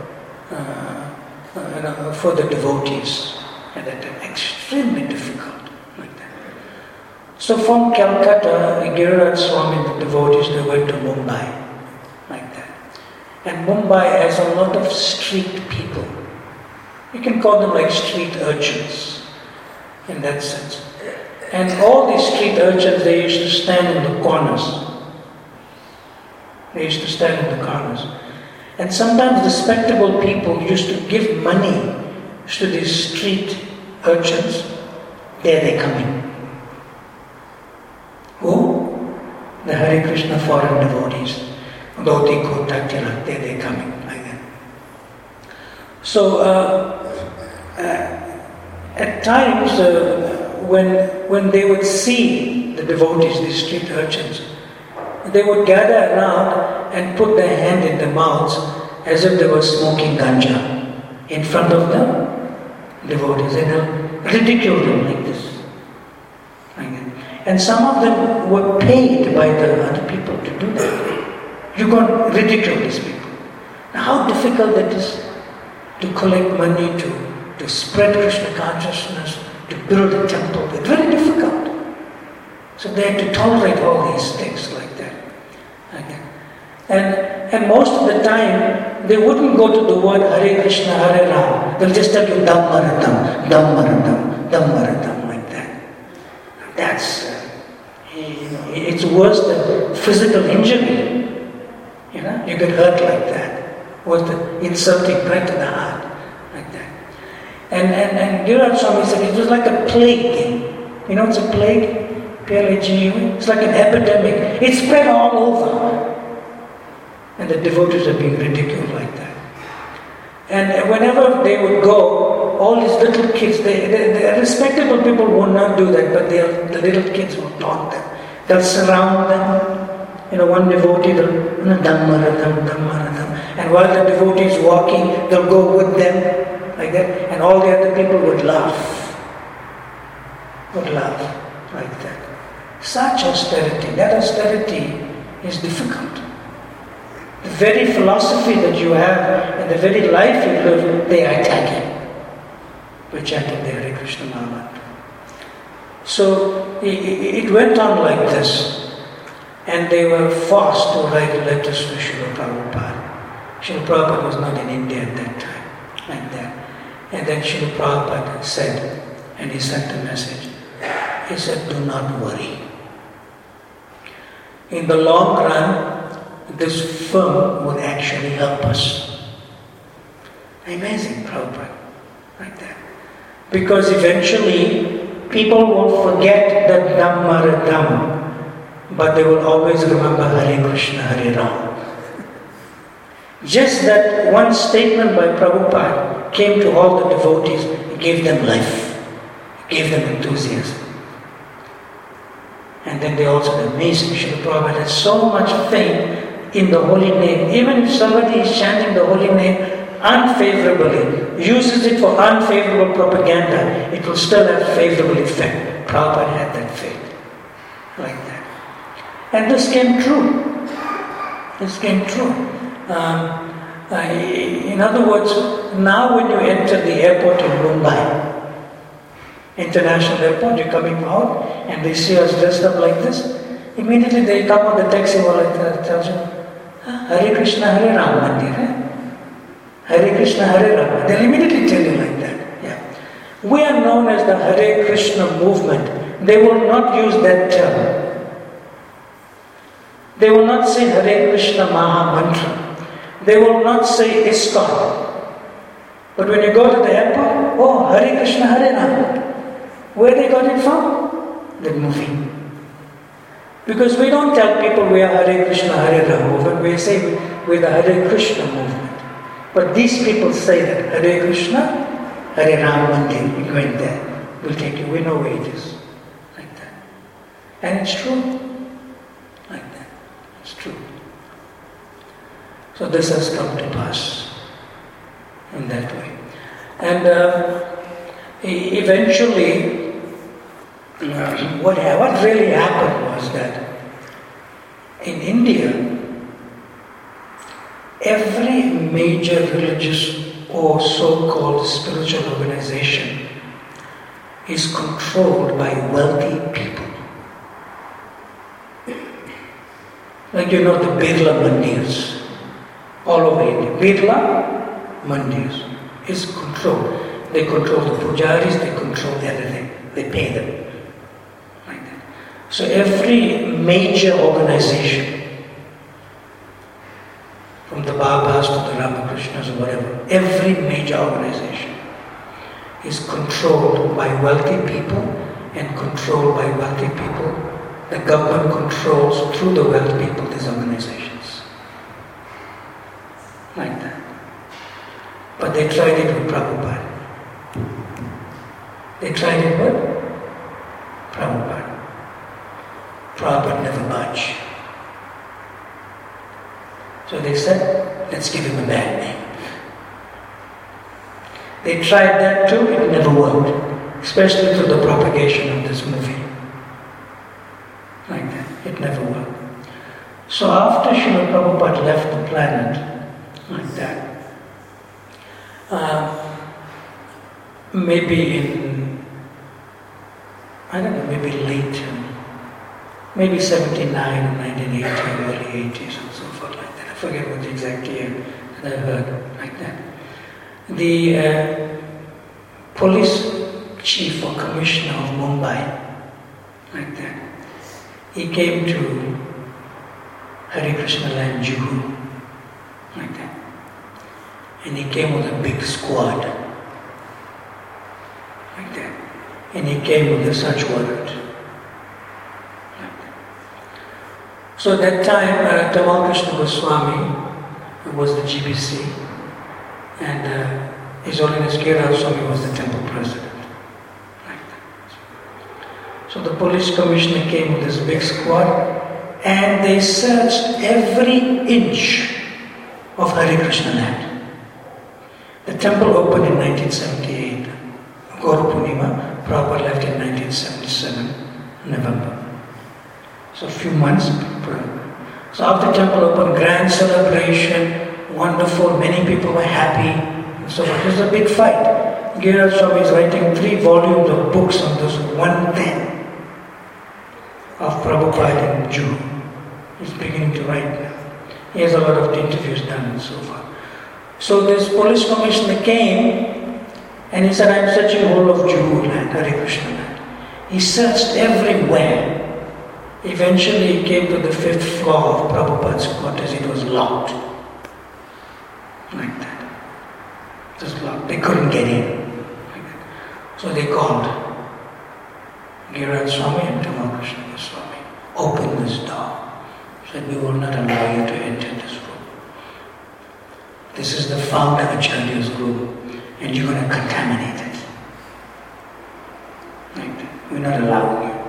for the devotees at that time, extremely difficult like that. So from Calcutta, Giriraj Swami and the devotees, they went to Mumbai like that. And Mumbai has a lot of street people. You can call them like street urchins in that sense. And all these street urchins, they used to stand in the corners. They used to stand in the corners. And sometimes respectable people used to give money to these street urchins. There they come in. Who? The Hare Krishna foreign devotees. Dhoti, Kota, Tilak, there they come in, like that. So, at times, when they would see the devotees, these street urchins, they would gather around and put their hand in their mouths as if they were smoking ganja in front of the devotees. And they'll ridicule them like this. And some of them were paid by the other people to do that. You can't ridicule these people. Now how difficult it is to collect money, to spread Krishna consciousness, to build a temple. It's very difficult. So they had to tolerate all these things like that. And most of the time, they wouldn't go to the word Hare Krishna, Hare Ram. They'll just tell you Dhammaratam, Dhammaratam, Dhammaratam, like that. That's, it's worse than physical injury. You get hurt like that. Worse than insulting right to the heart, like that. And Giriraj Swami said it was like a plague. You know what's a plague? P-L-A-G-U. It's like an epidemic. It spread all over. And the devotees are being ridiculed like that. And whenever they would go, all these little kids, the respectable people would not do that, but the little kids will taunt them. They'll surround them. One devotee, they'll Dhammaratham, Dhammaratham. And while the devotee is walking, they'll go with them, like that. And all the other people would laugh. Would laugh, like that. Such austerity, that austerity is difficult. The very philosophy that you have and the very life you live, they are attacking. We're chanting the Hare Krishna Mahamantra. So it went on like this. And they were forced to write letters to Srila Prabhupada. Srila Prabhupada was not in India at that time, like that. And then Srila Prabhupada said, and he sent a message. He said, do not worry. in the long run, this film would actually help us. Amazing, Prabhupada, like that. Because eventually, people will forget the Dhammara Dhamm, but they will always remember Hare Krishna, Hare Ram. Just that one statement by Prabhupada came to all the devotees, it gave them life, it gave them enthusiasm. And then they also said, amazing, Srila Prabhupada has so much faith in the holy name. Even if somebody is chanting the holy name unfavorably, uses it for unfavorable propaganda, it will still have favorable effect. Prabhupada had that faith, like that. And this came true. This came true. In other words, now when you enter the airport in Mumbai, International Airport, you're coming out and they see us dressed up like this, immediately they come on the taxi and tells you, Hare Krishna, Hare Ram Mandir. Hare Krishna, Hare Ram. They'll immediately tell you like that. Yeah. We are known as the Hare Krishna movement. They will not use that term. They will not say Hare Krishna Maha Mantra. They will not say ISKCON. But when you go to the airport, oh, Hare Krishna, Hare Ram. Where they got it from? The movie. Because we don't tell people we are Hare Krishna, Hare Ram movement. We say we're the Hare Krishna movement. But these people say that Hare Krishna, Hare Ram Mandir. You go in there, we'll take you. We know where it is. Like that. And it's true. Like that. It's true. So this has come to pass in that way. And eventually, what really happened was that in India, every major religious or so-called spiritual organization is controlled by wealthy people. Like the Birla Mandirs, all over India. Birla Mandirs is controlled. They control the pujaris, they control everything. They pay them. Like that. So every major organization, from the Babas to the Ramakrishnas or whatever, every major organization is controlled by wealthy people and controlled by wealthy people. The government controls through the wealthy people these organizations. Like that. But they tried it with Prabhupada. They tried it with Prabhupada. Prabhupada never budged. So they said, let's give him a bad name. They tried that too, it never worked. Especially through the propagation of this movie. Like that, it never worked. So after Srila Prabhupada left the planet, like that, maybe in, I don't know, maybe late, maybe 79 or 1980, early 80s and so forth like that. I forget what the exact year that I heard like that. The police chief or commissioner of Mumbai, like that, he came to Hare Krishna land, Juhu, like that. And he came with a big squad, like that. And he came with a search warrant. Like that. So at that time, Tamal Krishna Goswami was the GBC, and His Holiness Giriraj Swami was the temple president. Like that. So the police commissioner came with this big squad, and they searched every inch of Hare Krishna land. The temple opened in 1978, Gaura Purnima. Prabhupada left in 1977, November. So a few months. So after temple opened, grand celebration, wonderful, many people were happy, and so forth. It was a big fight. Giriraj Swami is writing 3 volumes of books on this one thing of Prabhupada in Juhu. He's beginning to write now. He has a lot of interviews done and so forth. So this police commissioner came and he said, I'm searching whole of Juhu land, Hare Krishna land. He searched everywhere. Eventually he came to the 5th floor of Prabhupada's quarters. It was locked. Like that. It was locked. They couldn't get in. Like that. So they called Giriraj Swami and Ramakrishna Goswami. Open this door. Said, we will not allow you to enter this room. This is the founder Acharya's room, and you're going to contaminate it. Like that. We're not allowing you.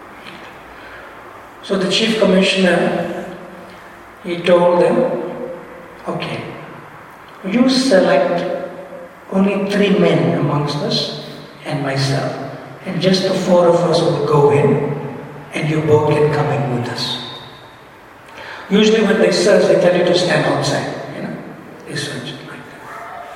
So the chief commissioner, he told them, okay, you select only 3 men amongst us and myself, and just the 4 of us will go in, and you both can come in with us. Usually when they search, they tell you to stand outside, they search it like that.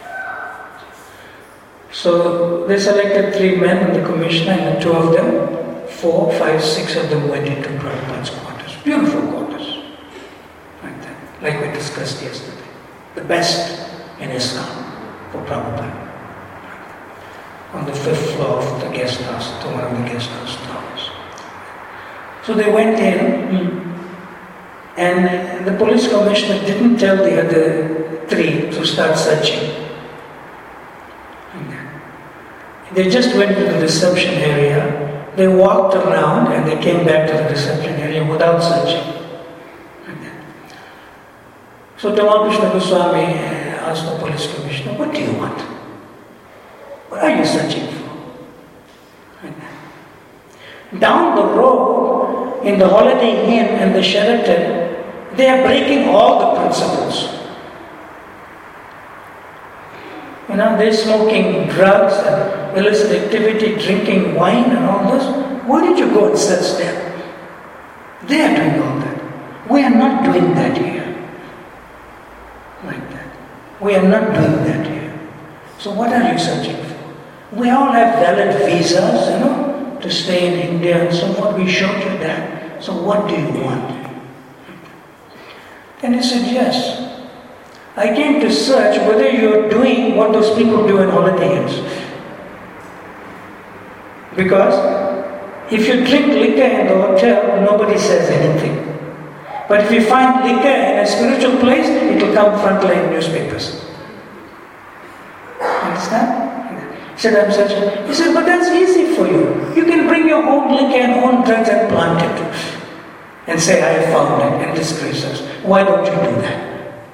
So they selected 3 men and the commissioner, and the 2 of them, 4, 5, 6 of them went into Prabhupada's quarters. Beautiful quarters. Like that. Like we discussed yesterday. The best in ISKCON for Prabhupada. On the 5th floor of the guest house, to one of the guest house towers. So they went in, and the police commissioner didn't tell the other 3 to start searching. They just went to the reception area. They walked around and they came back to the reception area without searching. So Ramakrishna Goswami asked the police commissioner, what do you want? What are you searching for? Down the road, in the Holiday Inn and the Sheraton, they are breaking all the principles. They're smoking drugs and illicit activity, drinking wine and all this. Why did you go and search them? They are doing all that. We are not doing that here. Like that. We are not doing that here. So what are you searching for? We all have valid visas, to stay in India and so forth. We showed you that. So what do you want? And he said, yes. I came to search whether you're doing what those people do in Holiday Inns. Because if you drink liquor in the hotel, nobody says anything. But if you find liquor in a spiritual place, it will come frontline newspapers. Understand? He said, I'm searching. He said, but that's easy for you. You can bring your own liquor and own drugs and plant it. And say, I have found it and disgrace us. Why don't you do that?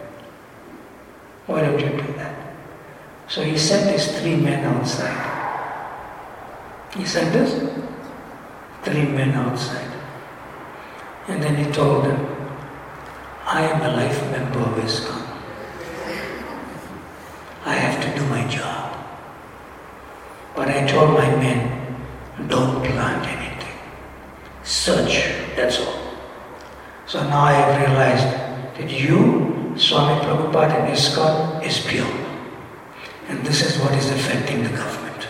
Why don't you do that? So he sent his 3 men outside. He sent us 3 men outside. And then he told them, I am a life member of ISKCON. I have to do my job. But I told my men, don't plant anything. Search, that's all. So now I have realized that you, Swami Prabhupada and ISKCON is pure. And this is what is affecting the government.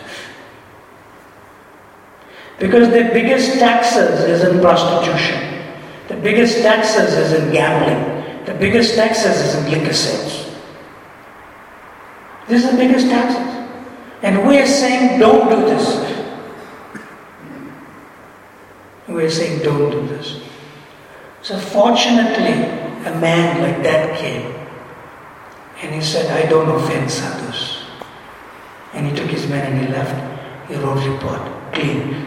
Because the biggest taxes is in prostitution. The biggest taxes is in gambling. The biggest taxes is in liquor sales. This is the biggest taxes. And we are saying don't do this. We are saying don't do this. So fortunately, a man like that came and he said, I don't offend sadhus. And he took his men and he left. He wrote a report, clean.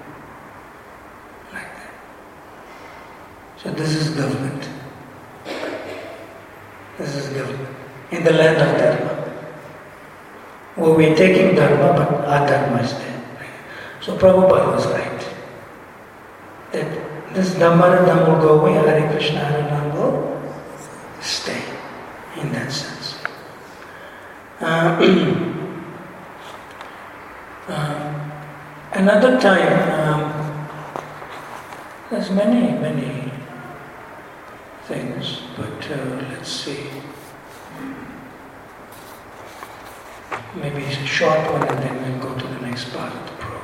Like that. So this is government. This is government. In the land of Dharma. Well, we're taking Dharma, but our Dharma is there. So Prabhupada was right. That this Dhammaranam will go away, Hare Krishna Haranam will stay. In that sense. Another time, there's many things, but let's see. Maybe it's a short one and then we'll go to the next part of the program.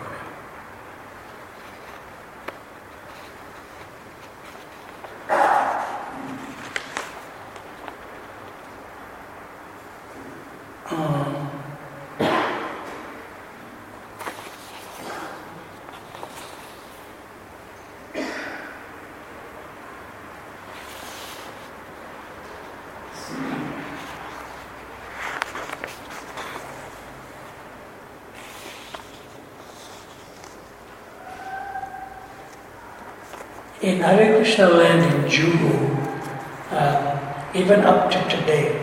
In Hare Krishna land in Juhu, even up to today,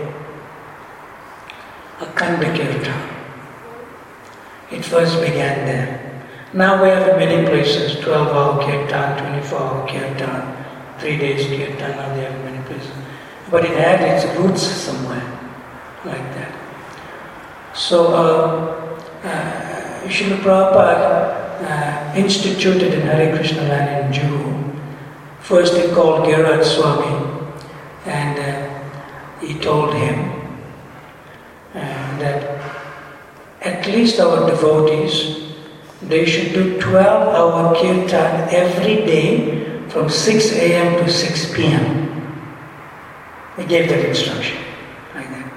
Akhanda Kirtan, it first began there. Now we have in many places 12-hour Kirtan, 24-hour Kirtan, 3 days Kirtan, now they have in many places. But it had its roots somewhere, like that. So, Srila Prabhupada instituted in Hare Krishna land in Juhu. First he called Giriraj Swami and he told him that at least our devotees, they should do 12-hour Kirtan every day from 6 a.m. to 6 p.m. He gave that instruction, like that.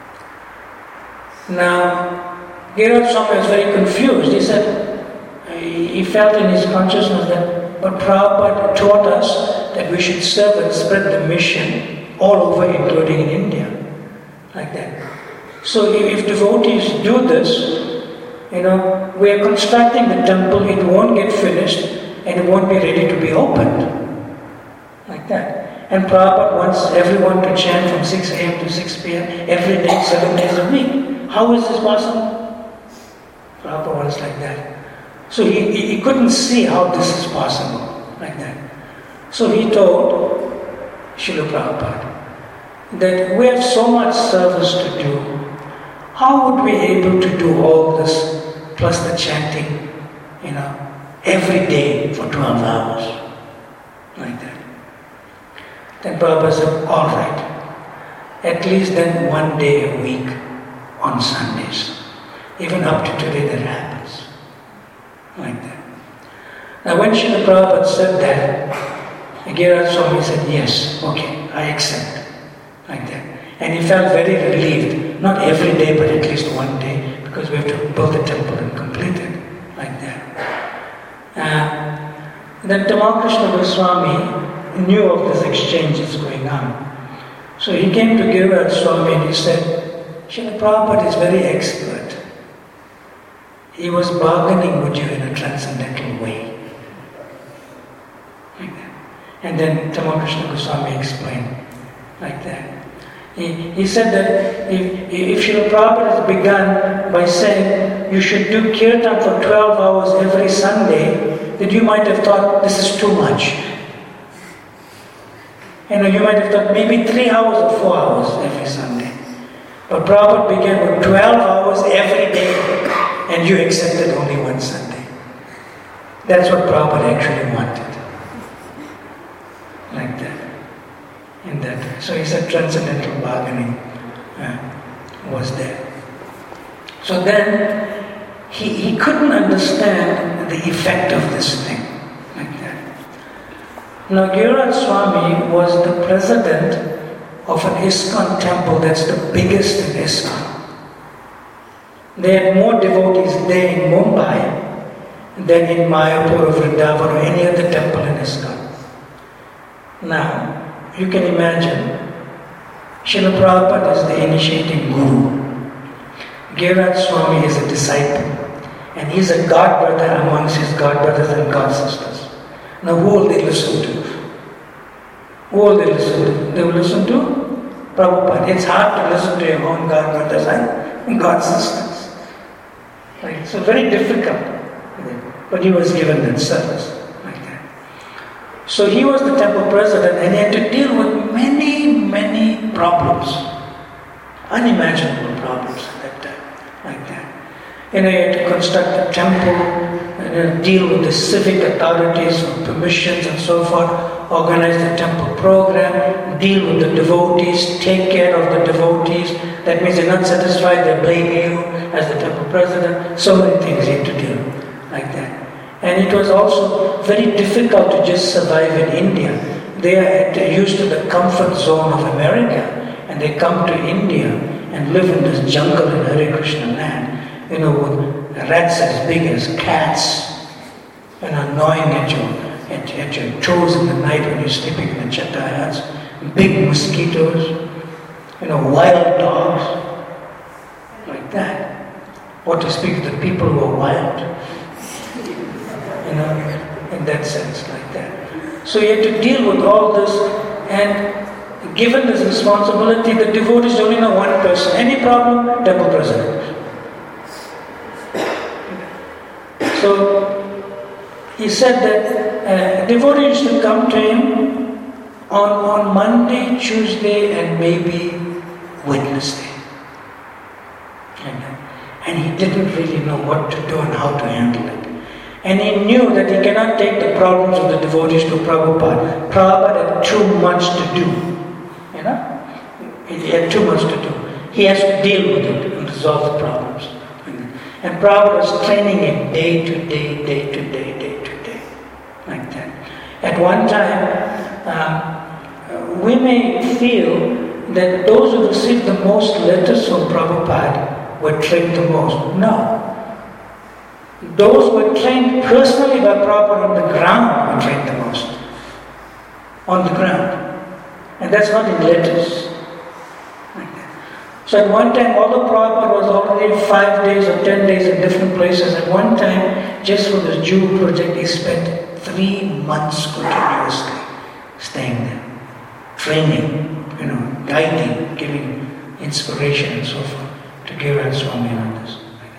Now, Giriraj Swami was very confused. He said, he felt in his consciousness that, but Prabhupada taught us that we should serve and spread the mission all over, including in India, like that. So if devotees do this, we are constructing the temple, it won't get finished, and it won't be ready to be opened, like that. And Prabhupada wants everyone to chant from 6 a.m. to 6 p.m. every day, 7 days a week. How is this possible? Prabhupada wants like that. So he couldn't see how this is possible, like that. So he told Srila Prabhupada that we have so much service to do. How would we be able to do all this, plus the chanting, every day for 12 hours, like that? Then Prabhupada said, all right, at least then 1 day a week on Sundays. Even up to today that happens, like that. Now when Srila Prabhupada said that, Giriraj Swami said, yes, okay, I accept, like that. And he felt very relieved, not every day but at least 1 day, because we have to build the temple and complete it, like that. Then Tamal Goswami knew of this exchange that's going on. So he came to Giriraj Swami and he said, Srila Prabhupada is very expert. He was bargaining with you in a transcendental way. Like that. And then Tamal Goswami explained, like that. He said that if Srila Prabhupada has begun by saying you should do kirtan for 12 hours every Sunday, that you might have thought this is too much. You might have thought maybe 3 hours or 4 hours every Sunday. But Prabhupada began with 12 hours every day, and you accepted only one Sunday. That's what Prabhupada actually wanted. Like that. In that way. So he said transcendental bargaining was there. So then he couldn't understand the effect of this thing. Like that. Now Giriraj Swami was the president of an ISKCON temple that's the biggest in ISKCON. They had more devotees there in Mumbai than in Mayapur or Vrindavan or any other temple in ISKCON. Now, you can imagine, Srila Prabhupada is the initiating guru. Giriraj Swami is a disciple, and he's a god brother amongst his god brothers and god sisters. Now who will they listen to? Who will they listen to? They will listen to Prabhupada. It's hard to listen to your own god brothers and god sisters. Right? So very difficult. But he was given that service. So he was the temple president and he had to deal with many, many problems. Unimaginable problems at that time, like that. He had to construct a temple, deal with the civic authorities for permissions and so forth, organize the temple program, deal with the devotees, take care of the devotees. That means they're not satisfied, they blame you as the temple president. So many things he had to do, like that. And it was also very difficult to just survive in India. They are used to the comfort zone of America, and they come to India and live in this jungle in Hare Krishna land, with rats as big as cats, and gnawing at your toes in the night when you're sleeping in the chatayas, big mosquitoes, wild dogs, like that. What to speak to the people who are wild. In that sense, like that. So he had to deal with all this, and given this responsibility, the devotees only know one person. Any problem, temple president. So he said that devotees should come to him on Monday, Tuesday, and maybe Wednesday. And he didn't really know what to do and how to handle it. And he knew that he cannot take the problems of the devotees to Prabhupada. Prabhupada had too much to do. You know? He had too much to do. He has to deal with it and resolve the problems. And Prabhupada was training him day to day, day to day, day to day. Like that. At one time, we may feel that those who received the most letters from Prabhupada were trained the most. No. Those who were trained personally by Prabhupada on the ground were trained the most. On the ground. And that's not in letters. So at one time, although Prabhupada was already 5 days or 10 days in different places, at one time, just for the Jewel project, he spent 3 months continuously staying there. Training, guiding, giving inspiration and so forth to Giriraj Swami and others.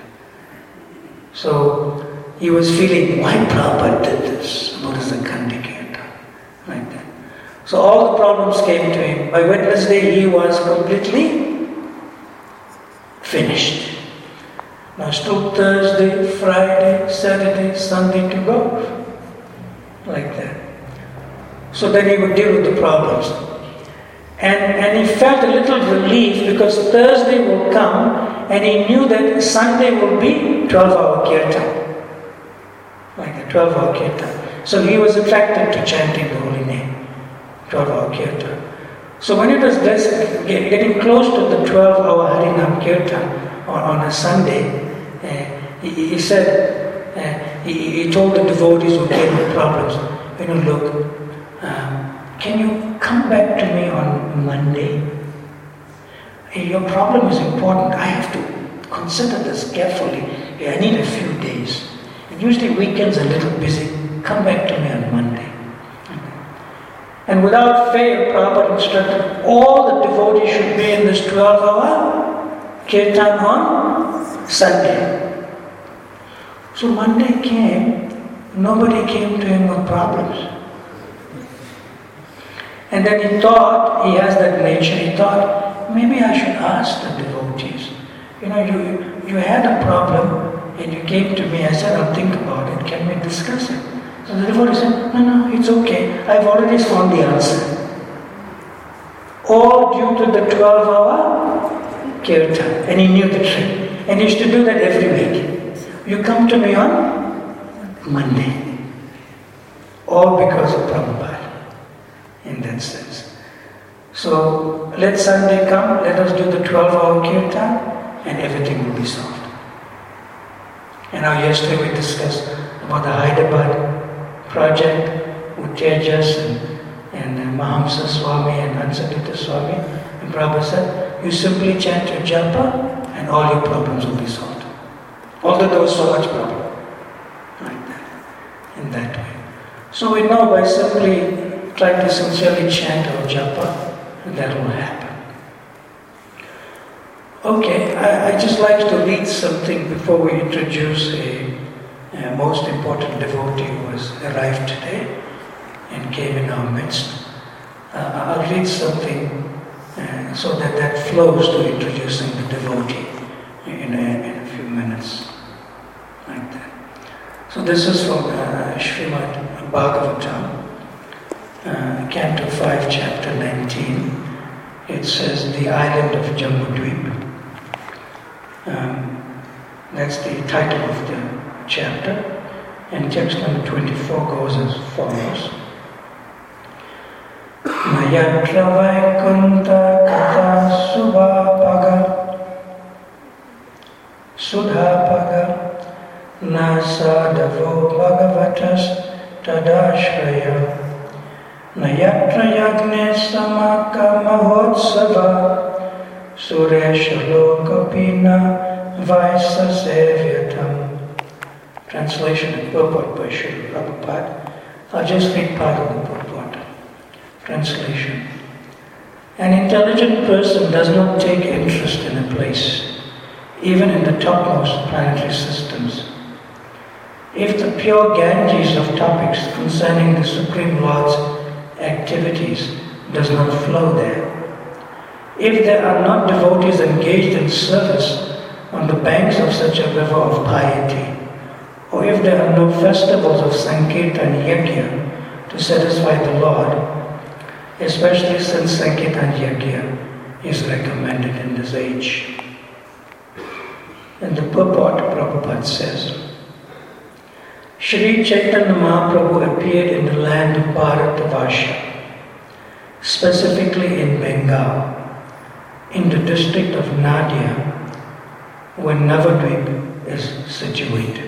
So he was feeling, why Prabhupada did this? What is the Khandi Kirtan? Like that. So all the problems came to him. By Wednesday he was completely finished. Now still Thursday, Friday, Saturday, Sunday to go. Like that. So then he would deal with the problems. And he felt a little relief because Thursday will come and he knew that Sunday will be 12-hour kirtan. Like a 12-hour kirtan. So he was attracted to chanting the holy name. 12-hour kirtan. So when it was getting close to the 12-hour Harinam kirtan on a Sunday, he said, he told the devotees who came with problems, look, can you come back to me on Monday? Your problem is important. I have to consider this carefully. I need a few days. And usually weekends are a little busy. Come back to me on Monday. And without fail, Prabhupada instructed all the devotees should be in this 12-hour kirtan on Sunday. So Monday came, nobody came to him with problems. And then he thought, he has that nature, he thought, maybe I should ask the devotees. You had a problem and you came to me, I said, I'll think about it, can we discuss it? So the devotee said, no, it's okay, I've already found the answer. All due to the 12-hour kirtan. And he knew the trick. And he used to do that every week. You come to me on Monday. All because of Prabhupada. In that sense. So let Sunday come, let us do the 12-hour kirtan, and everything will be solved. And now yesterday we discussed about the Hyderabad project with Tejas and Mahamsa Swami and Hansadita Swami. And Prabhupada said, you simply chant your japa and all your problems will be solved. Although there was so much problem. Like that. In that way. So we know by simply trying to sincerely chant our japa, that will happen. Okay, I just like to read something before we introduce a most important devotee who has arrived today and came in our midst. I'll read something so that flows to introducing the devotee in a few minutes. Like that. So this is from Srimad Bhagavatam. Canto 5, chapter 19, it says the island of Jambudvip. That's the title of the chapter, and text number 24 goes as follows. Nayatra Vaikunta Kata Sudhapaga Nasadavo Bhagavatas Tadashraya Nayatra Yagne Samaka Mahotsava Suresha Lokapina Vaisa Sevyatam. Translation and purport by Srila Prabhupada. I'll just read part of the purport. Translation. An intelligent person does not take interest in a place, even in the topmost planetary systems. If the pure Ganges of topics concerning the Supreme Lord's activities does not flow there, if there are not devotees engaged in service on the banks of such a river of piety, or if there are no festivals of Sankirtan Yajna to satisfy the Lord, especially since Sankirtan Yajna is recommended in this age. In the purport, Prabhupada says, Sri Chaitanya Mahaprabhu appeared in the land of Bharatavarsha, specifically in Bengal, in the district of Nadia, where Navadvip is situated.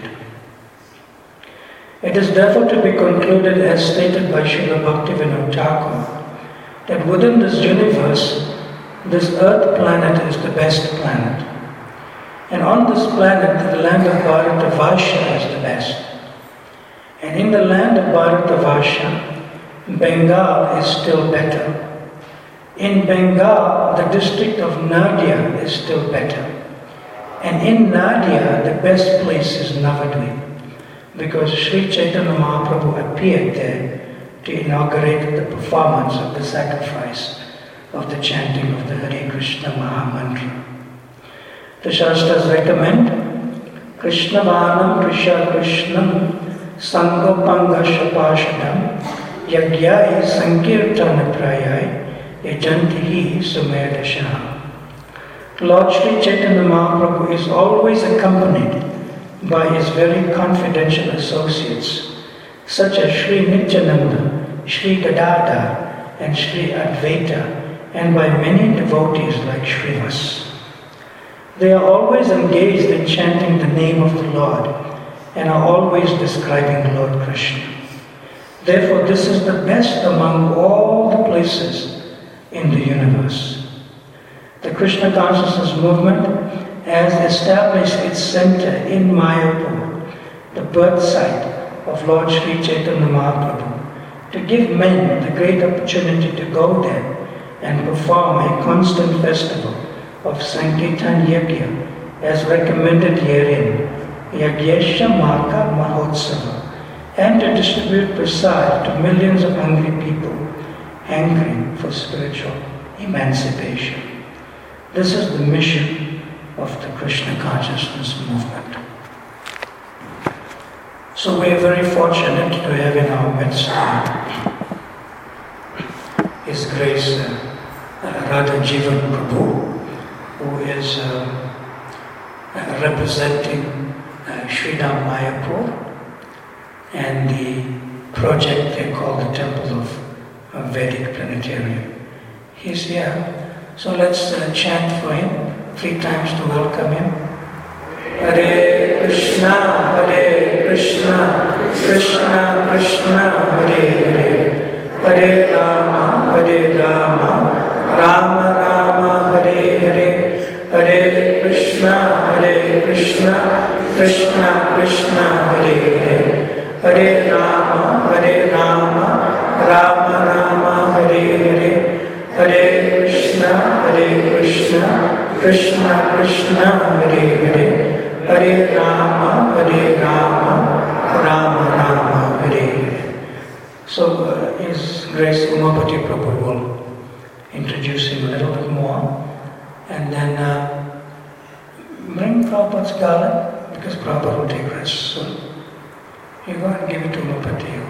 It is therefore to be concluded, as stated by Srila Bhaktivinoda Thakur, that within this universe, this earth planet is the best planet. And on this planet, the land of Bharatavarsha is the best. And in the land of Bharatavarsha, Bengal is still better. In Bengal, the district of Nadia is still better. And in Nadia, the best place is Navadvip, because Sri Chaitanya Mahaprabhu appeared there to inaugurate the performance of the sacrifice of the chanting of the Hare Krishna Mahamantra. The Shastras recommend Krishna Vanam Krisha Krishnam Sangopanga Shapashadam Yagyai Sankirtana Prayai Yajantihi Sumedasham. Lord Sri Chaitanya Mahaprabhu is always accompanied by his very confidential associates, such as Sri Nityananda, Sri Gadadhar, and Sri Advaita, and by many devotees like Srivas. They are always engaged in chanting the name of the Lord and are always describing Lord Krishna. Therefore, this is the best among all the places in the universe. The Krishna consciousness movement has established its center in Mayapur, the birthsite of Lord Sri Chaitanya Mahaprabhu, to give men the great opportunity to go there and perform a constant festival of Sankirtan Yajna as recommended herein, Yagyesha Maka Mahotsava, and to distribute prasad to millions of hungry people hankering for spiritual emancipation. This is the mission of the Krishna consciousness movement. So we are very fortunate to have in our midst His Grace Radha Jivan Prabhu, who is representing Sridham Mayapur and the project they call the Temple of Vedic Planetarium. He's here. So let's chant for him 3 times to welcome him. Hare Krishna, Krishna Krishna, Hare Hare, Hare Rama, Rama Rama, Hare Hare, Hare Krishna, Krishna Krishna, Hare Hare, Hare Rama, Rama Rama, Hare Hare, Hare Krishna, Krishna Krishna, Hare Hare, Hare Rama, Rama Rama, Hare Hare. So His Grace Umapati Prabhu will introduce him a little bit more, and then bring Prabhupada's garland, because Prabhupada will take rest soon. You go and give it to Umapati.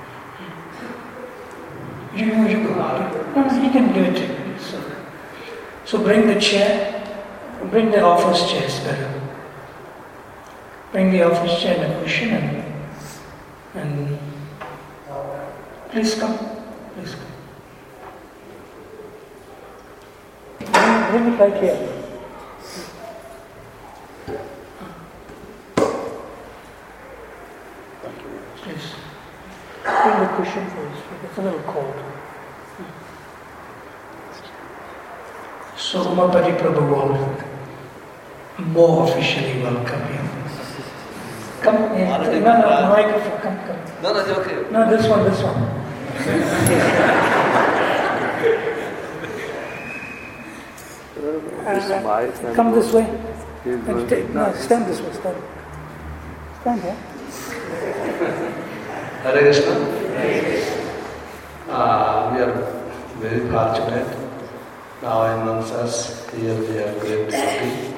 You go. No, he can give it to you. So bring the chair, bring the office chairs better. Bring the office chair and a cushion and please come. Bring it right here. Please. Bring the cushion for us. It's a little cold. So Umapati Prabhu will more officially welcome him.
Come, no, microphone, come.
No, it's okay.
No, this one. Come this way. Stand this way, stand here.
Hare Krishna. We are very fortunate. Now amongst us, here we are great devotee.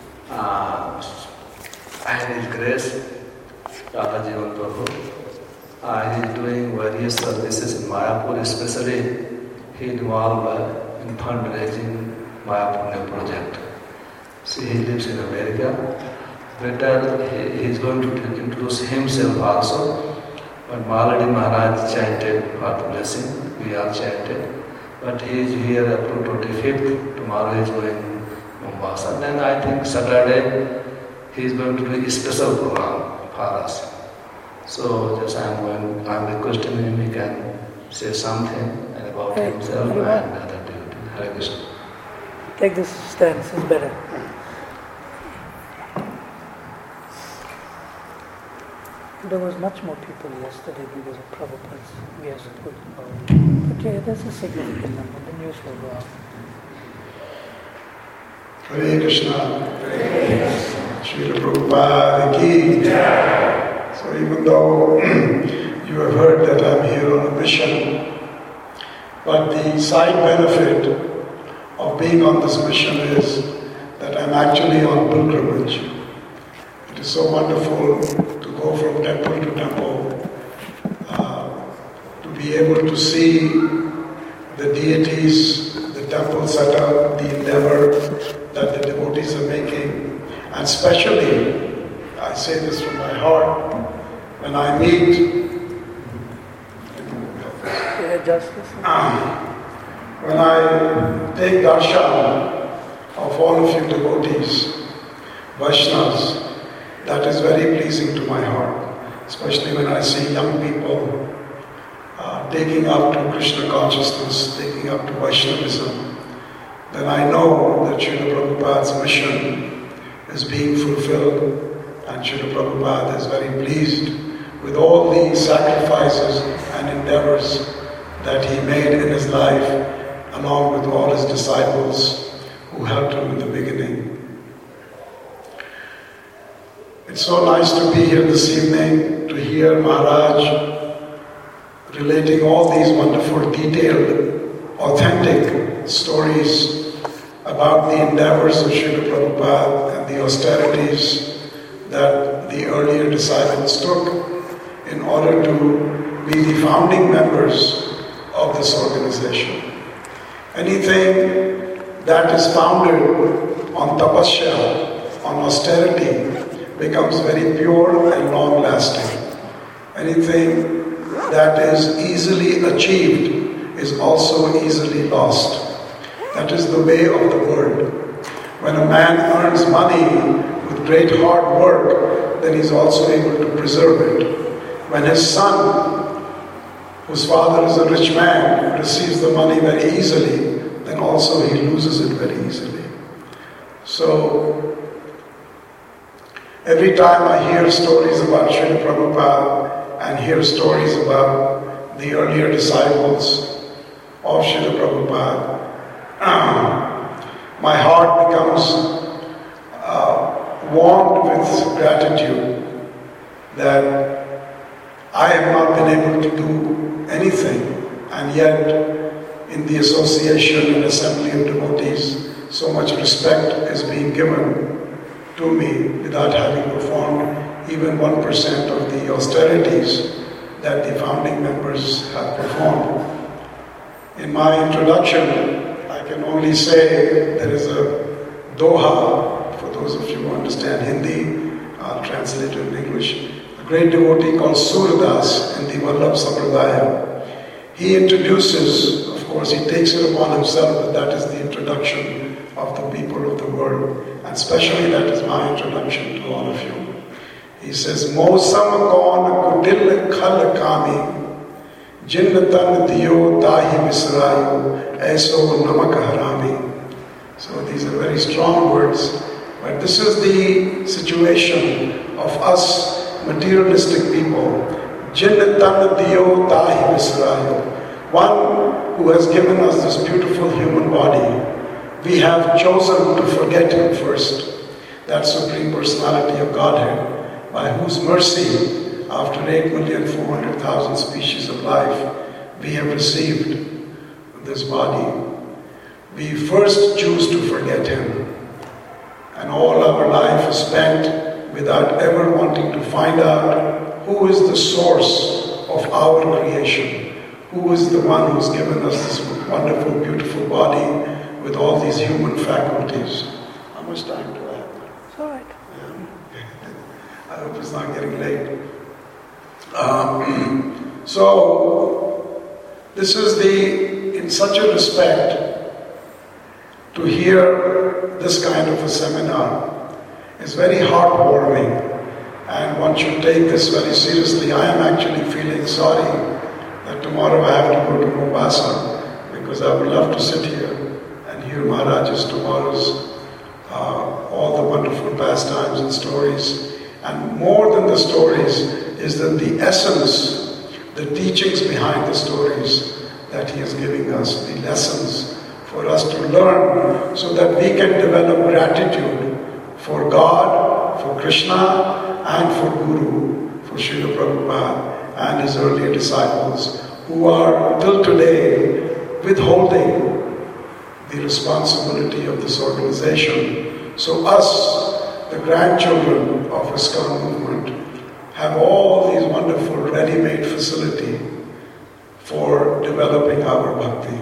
And His Grace, Radha Jivan Prabhu. He is doing various services in Mayapur, especially he involved in fundraising Mayapur project. See, he lives in America. Better he is going to introduce himself also. But Maladi Maharaj chanted for the blessing, we all chanted. But he is here April 25th, tomorrow he is going to Mombasa. Then I think Saturday he is going to do a special program for us. So just I'm requesting him, he can say something about himself and other devotees. Hare Krishna.
Take this stand, this is better. There was much more people yesterday because of Prabhupada's guest. But yeah, that's a significant number. The news will go out.
Hare Krishna. Srila Prabhupada ki. So even though you have heard that I'm here on a mission, but the side benefit of being on this mission is that I'm actually on pilgrimage. It is so wonderful to go from temple to temple, to be able to see the deities, the temple setup, the endeavor that the devotees are making, and especially, I say this from my heart, when I meet when I take darshan of all of you devotees, Vaishnavas, that is very pleasing to my heart, especially when I see young people taking up to Krishna consciousness, taking up to Vaishnavism, then I know that Srila Prabhupada's mission is being fulfilled, and Srila Prabhupada is very pleased with all the sacrifices and endeavors that he made in his life, along with all his disciples who helped him in the beginning. It's so nice to be here this evening to hear Maharaj relating all these wonderful, detailed, authentic stories about the endeavors of Srila Prabhupada and the austerities that the earlier disciples took in order to be the founding members of this organization. Anything that is founded on tapasya, on austerity, becomes very pure and long-lasting. Anything that is easily achieved is also easily lost. That is the way of the world. When a man earns money with great hard work, then he's also able to preserve it. When his son, whose father is a rich man, receives the money very easily, then also he loses it very easily. So, every time I hear stories about Srila Prabhupada and hear stories about the earlier disciples of Srila Prabhupada, my heart becomes warmed with gratitude that I have not been able to do anything, and yet in the association and assembly of devotees, so much respect is being given to me without having performed even 1% of the austerities that the founding members have performed. In my introduction, I can only say there is a doha, for those of you who understand Hindi, I'll translate it in English. A great devotee called Surdas in the Vallabh Sampradaya. He introduces, of course he takes it upon himself, but that is the introduction of the people of the world. And especially that is my introduction to all of you. He says, Mosam kaun kudil khal kami, jinnatan diyo tahi misrayu, aiso namak harami. So these are very strong words. But this is the situation of us materialistic people. Jin tan diyo tahi visrayo. One who has given us this beautiful human body, we have chosen to forget him first. That Supreme Personality of Godhead, by whose mercy, after 8,400,000 species of life, we have received this body. We first choose to forget him. And all our life is spent without ever wanting to find out who is the source of our creation, who is the one who's given us this wonderful, beautiful body with all these human faculties. How much time do I have?
It's all right.
I hope it's not getting late. So, this is in such a respect, to hear this kind of a seminar is very heartwarming, and one should take this very seriously. I am actually feeling sorry that tomorrow I have to go to Mombasa, because I would love to sit here and hear Maharaj's tomorrow's all the wonderful pastimes and stories. And more than the stories is that the essence, the teachings behind the stories that he is giving us, the lessons for us to learn so that we can develop gratitude for God, for Krishna, and for Guru, for Srila Prabhupada and his earlier disciples, who are till today withholding the responsibility of this organization. So us, the grandchildren of ISKCON movement, have all these wonderful ready-made facility for developing our bhakti.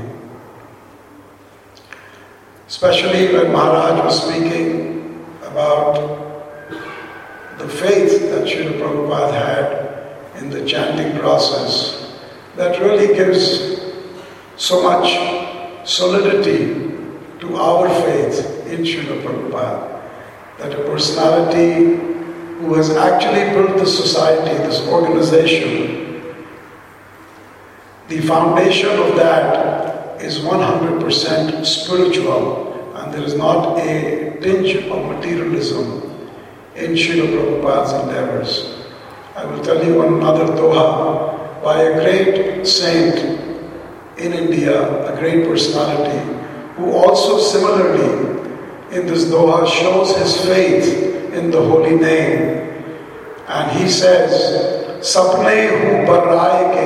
Especially when Maharaj was speaking about the faith that Srila Prabhupada had in the chanting process, that really gives so much solidity to our faith in Srila Prabhupada, that a personality who has actually built this society, this organization, the foundation of that is 100% spiritual, and there is not a tinge of materialism in Srila Prabhupada's endeavors. I will tell you another doha by a great saint in India, a great personality, who also similarly in this doha shows his faith in the holy name. And he says, Sapne hu barraye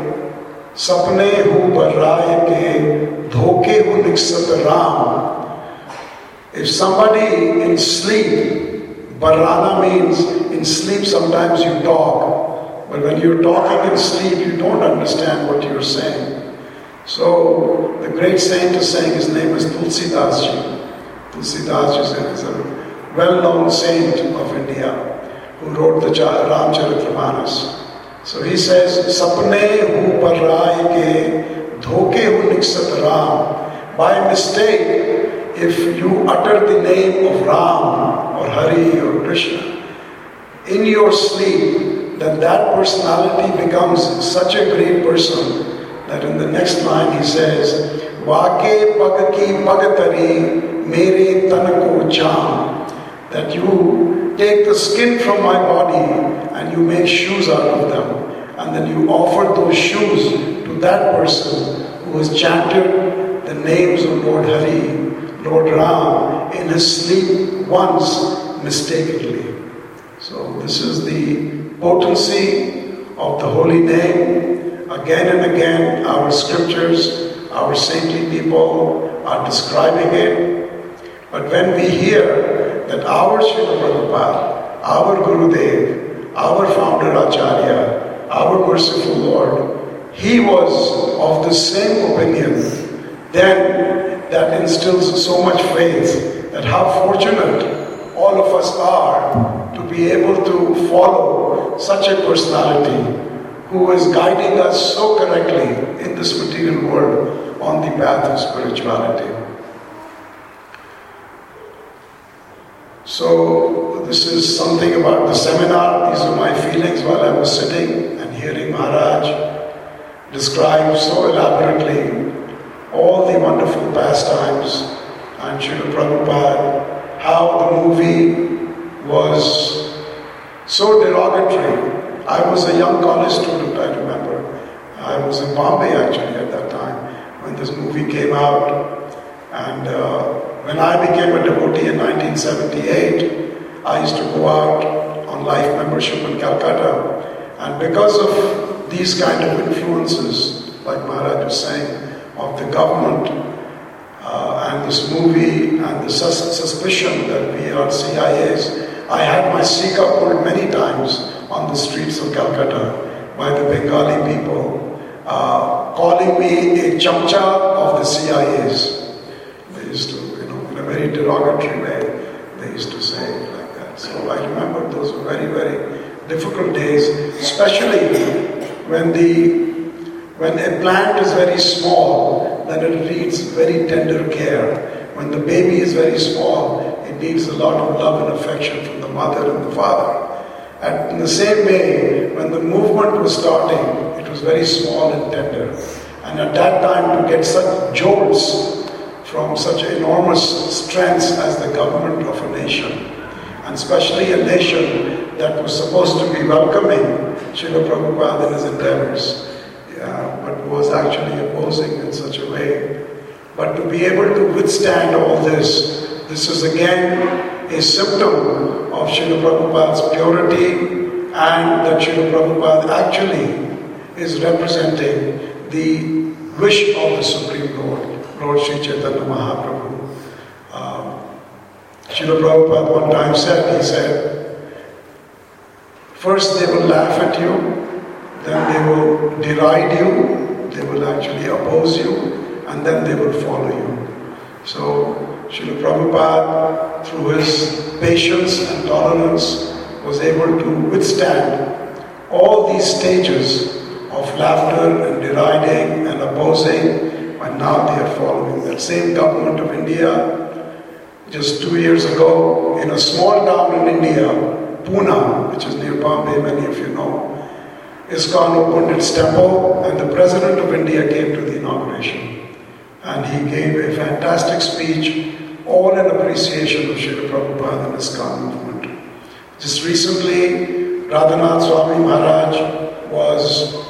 ke dhoke hu niksat Ram. If somebody in sleep, barrana means in sleep sometimes you talk, but when you're talking in sleep you don't understand what you're saying. So the great saint is saying his name is Tulsidas Ji. Tulsidas Ji is a well-known saint of India who wrote the Ramcharitamanas. So he says, Sapne hu parraye ke dhoke hu niksat Ram. By mistake, if you utter the name of Ram or Hari or Krishna in your sleep, then that personality becomes such a great person that in the next line he says, Vake pag ki pagatari mere tan ko cham. That you take the skin from my body and you make shoes out of them, and then you offer those shoes to that person who has chanted the names of Lord Hari, Lord Ram in his sleep once mistakenly. So this is the potency of the holy name. Again and again our scriptures, our saintly people are describing it. But when we hear that our Srila Prabhupada, our Gurudev, our founder Acharya, our merciful Lord, he was of the same opinion, then that instills so much faith that how fortunate all of us are to be able to follow such a personality who is guiding us so correctly in this material world on the path of spirituality. So this is something about the seminar. These are my feelings while I was sitting and hearing Maharaj describe so elaborately all the wonderful pastimes and Srila Prabhupada, how the movie was so derogatory. I was a young college student, I remember. I was in Bombay actually at that time when this movie came out. And when I became a devotee in 1978, I used to go out on life membership in Calcutta. And because of these kind of influences, like Maharaj was saying, of the government and this movie and the suspicion that we are CIAs, I had my Sika pulled many times on the streets of Calcutta by the Bengali people, calling me a chamcha of the CIAs. They used to, in a very derogatory way, they used to say it like that. So I remember those were very, very difficult days, especially when a plant is very small, then it needs very tender care. When the baby is very small, it needs a lot of love and affection from the mother and the father. And in the same way, when the movement was starting, it was very small and tender. And at that time, to get such jolts from such enormous strengths as the government of a nation, and especially a nation that was supposed to be welcoming Srila Prabhupada in his endeavors, but was actually opposing in such a way. But to be able to withstand all this is again a symptom of Srila Prabhupada's purity, and that Srila Prabhupada actually is representing the wish of the Supreme Lord, Lord Sri Chaitanya Mahaprabhu. Srila Prabhupada one time he said, first they will laugh at you, then they will deride you, they will actually oppose you, and then they will follow you. So Srila Prabhupada, through his patience and tolerance, was able to withstand all these stages of laughter and deriding and opposing, and now they are following. That same government of India, just 2 years ago, in a small town in India, Pune, which is near Bombay, many of you know, ISKCON opened its temple, and the President of India came to the inauguration. And he gave a fantastic speech, all in appreciation of Srila Prabhupada and ISKCON movement. Just recently, Radhanath Swami Maharaj was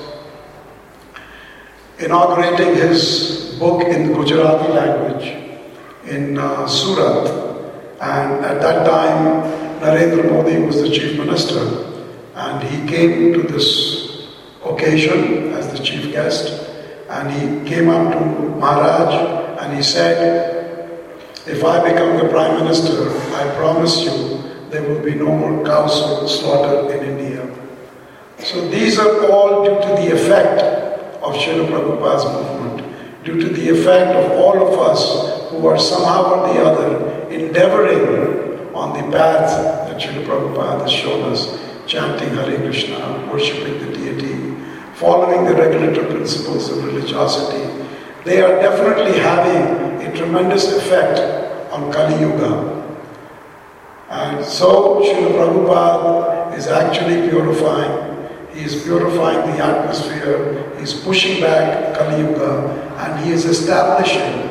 inaugurating his book in the Gujarati language in Surat. And at that time, Narendra Modi was the Chief Minister. And he came to this occasion as the chief guest. And he came up to Maharaj and he said, if I become the Prime Minister, I promise you there will be no more cows slaughtered in India. So these are all due to the effect of Srila Prabhupada's movement, due to the effect of all of us who are somehow or the other endeavoring on the path that Srila Prabhupada has shown us, chanting Hare Krishna, worshipping the deity, following the regulative principles of religiosity. They are definitely having a tremendous effect on Kali Yuga. And so Srila Prabhupada is actually purifying. He is purifying the atmosphere. He is pushing back Kali Yuga, and he is establishing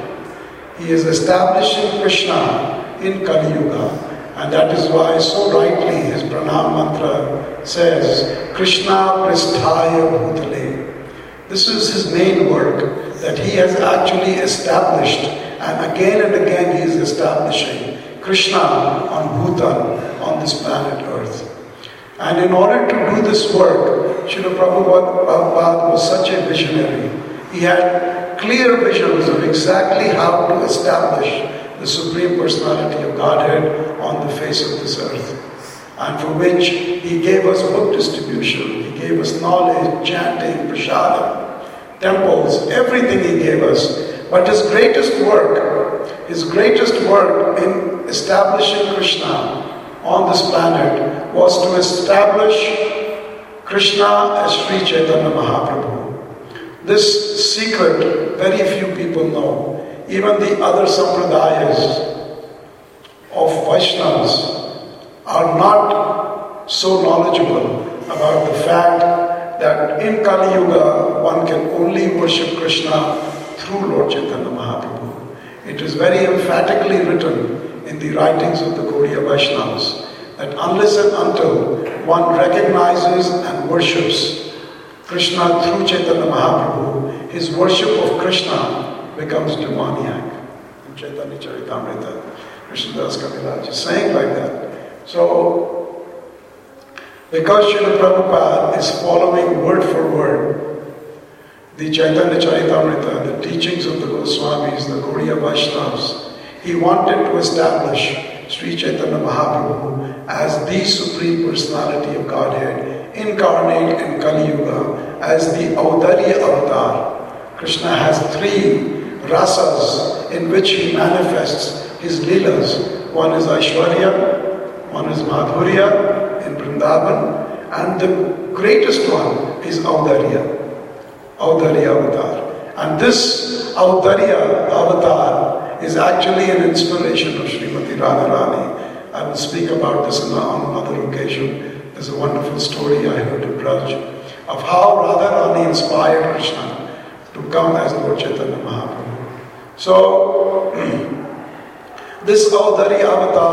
Krishna in Kali Yuga. And that is why so rightly his pranam mantra says, Krishna Pristhaya Bhutale. This is his main work that he has actually established, and again he is establishing Krishna on Bhutan, on this planet Earth. And in order to do this work, Srila Prabhupada was such a visionary. He had clear visions of exactly how to establish the Supreme Personality of Godhead on the face of this earth. And for which he gave us book distribution, he gave us knowledge, chanting, prasadam, temples, everything he gave us. But his greatest work in establishing Krishna on this planet was to establish Krishna as Sri Chaitanya Mahaprabhu. This secret very few people know. Even the other sampradayas of Vaishnavas are not so knowledgeable about the fact that in Kali Yuga one can only worship Krishna through Lord Chaitanya Mahaprabhu. It is very emphatically written in the writings of the Gaudiya Vaishnavas that unless and until one recognizes and worships Krishna through Chaitanya Mahaprabhu, his worship of Krishna becomes demoniac. In Chaitanya Charitamrita, Krishnadas Kaviraj is saying like that. So, because Srila Prabhupada is following word for word the Chaitanya Charitamrita, the teachings of the Goswamis, the Gaudiya Vaishnavas, he wanted to establish Sri Chaitanya Mahaprabhu as the Supreme Personality of Godhead, incarnate in Kali Yuga as the Audari Avatar. Krishna has three rasas in which he manifests his leelas. One is Aishwarya, one is Madhurya in Vrindavan, and the greatest one is Audarya Avatar. And this Audarya Avatar is actually an inspiration of Srimati Radharani. I will speak about this on another occasion. There's a wonderful story I heard in Braj of how Radharani inspired Krishna to come as Lord Chaitanya Mahaprabhu. So, this Audarya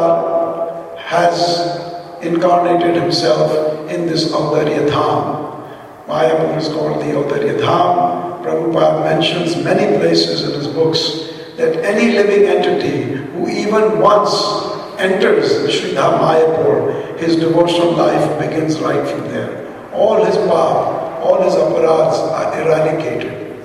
Avatar has incarnated himself in this Audarya Dham. Mayapur is called the Audarya Dham. Prabhupada mentions many places in his books that any living entity who even once enters Sridham Mayapur, his devotional life begins right from there. All his pap, all his aparads are eradicated.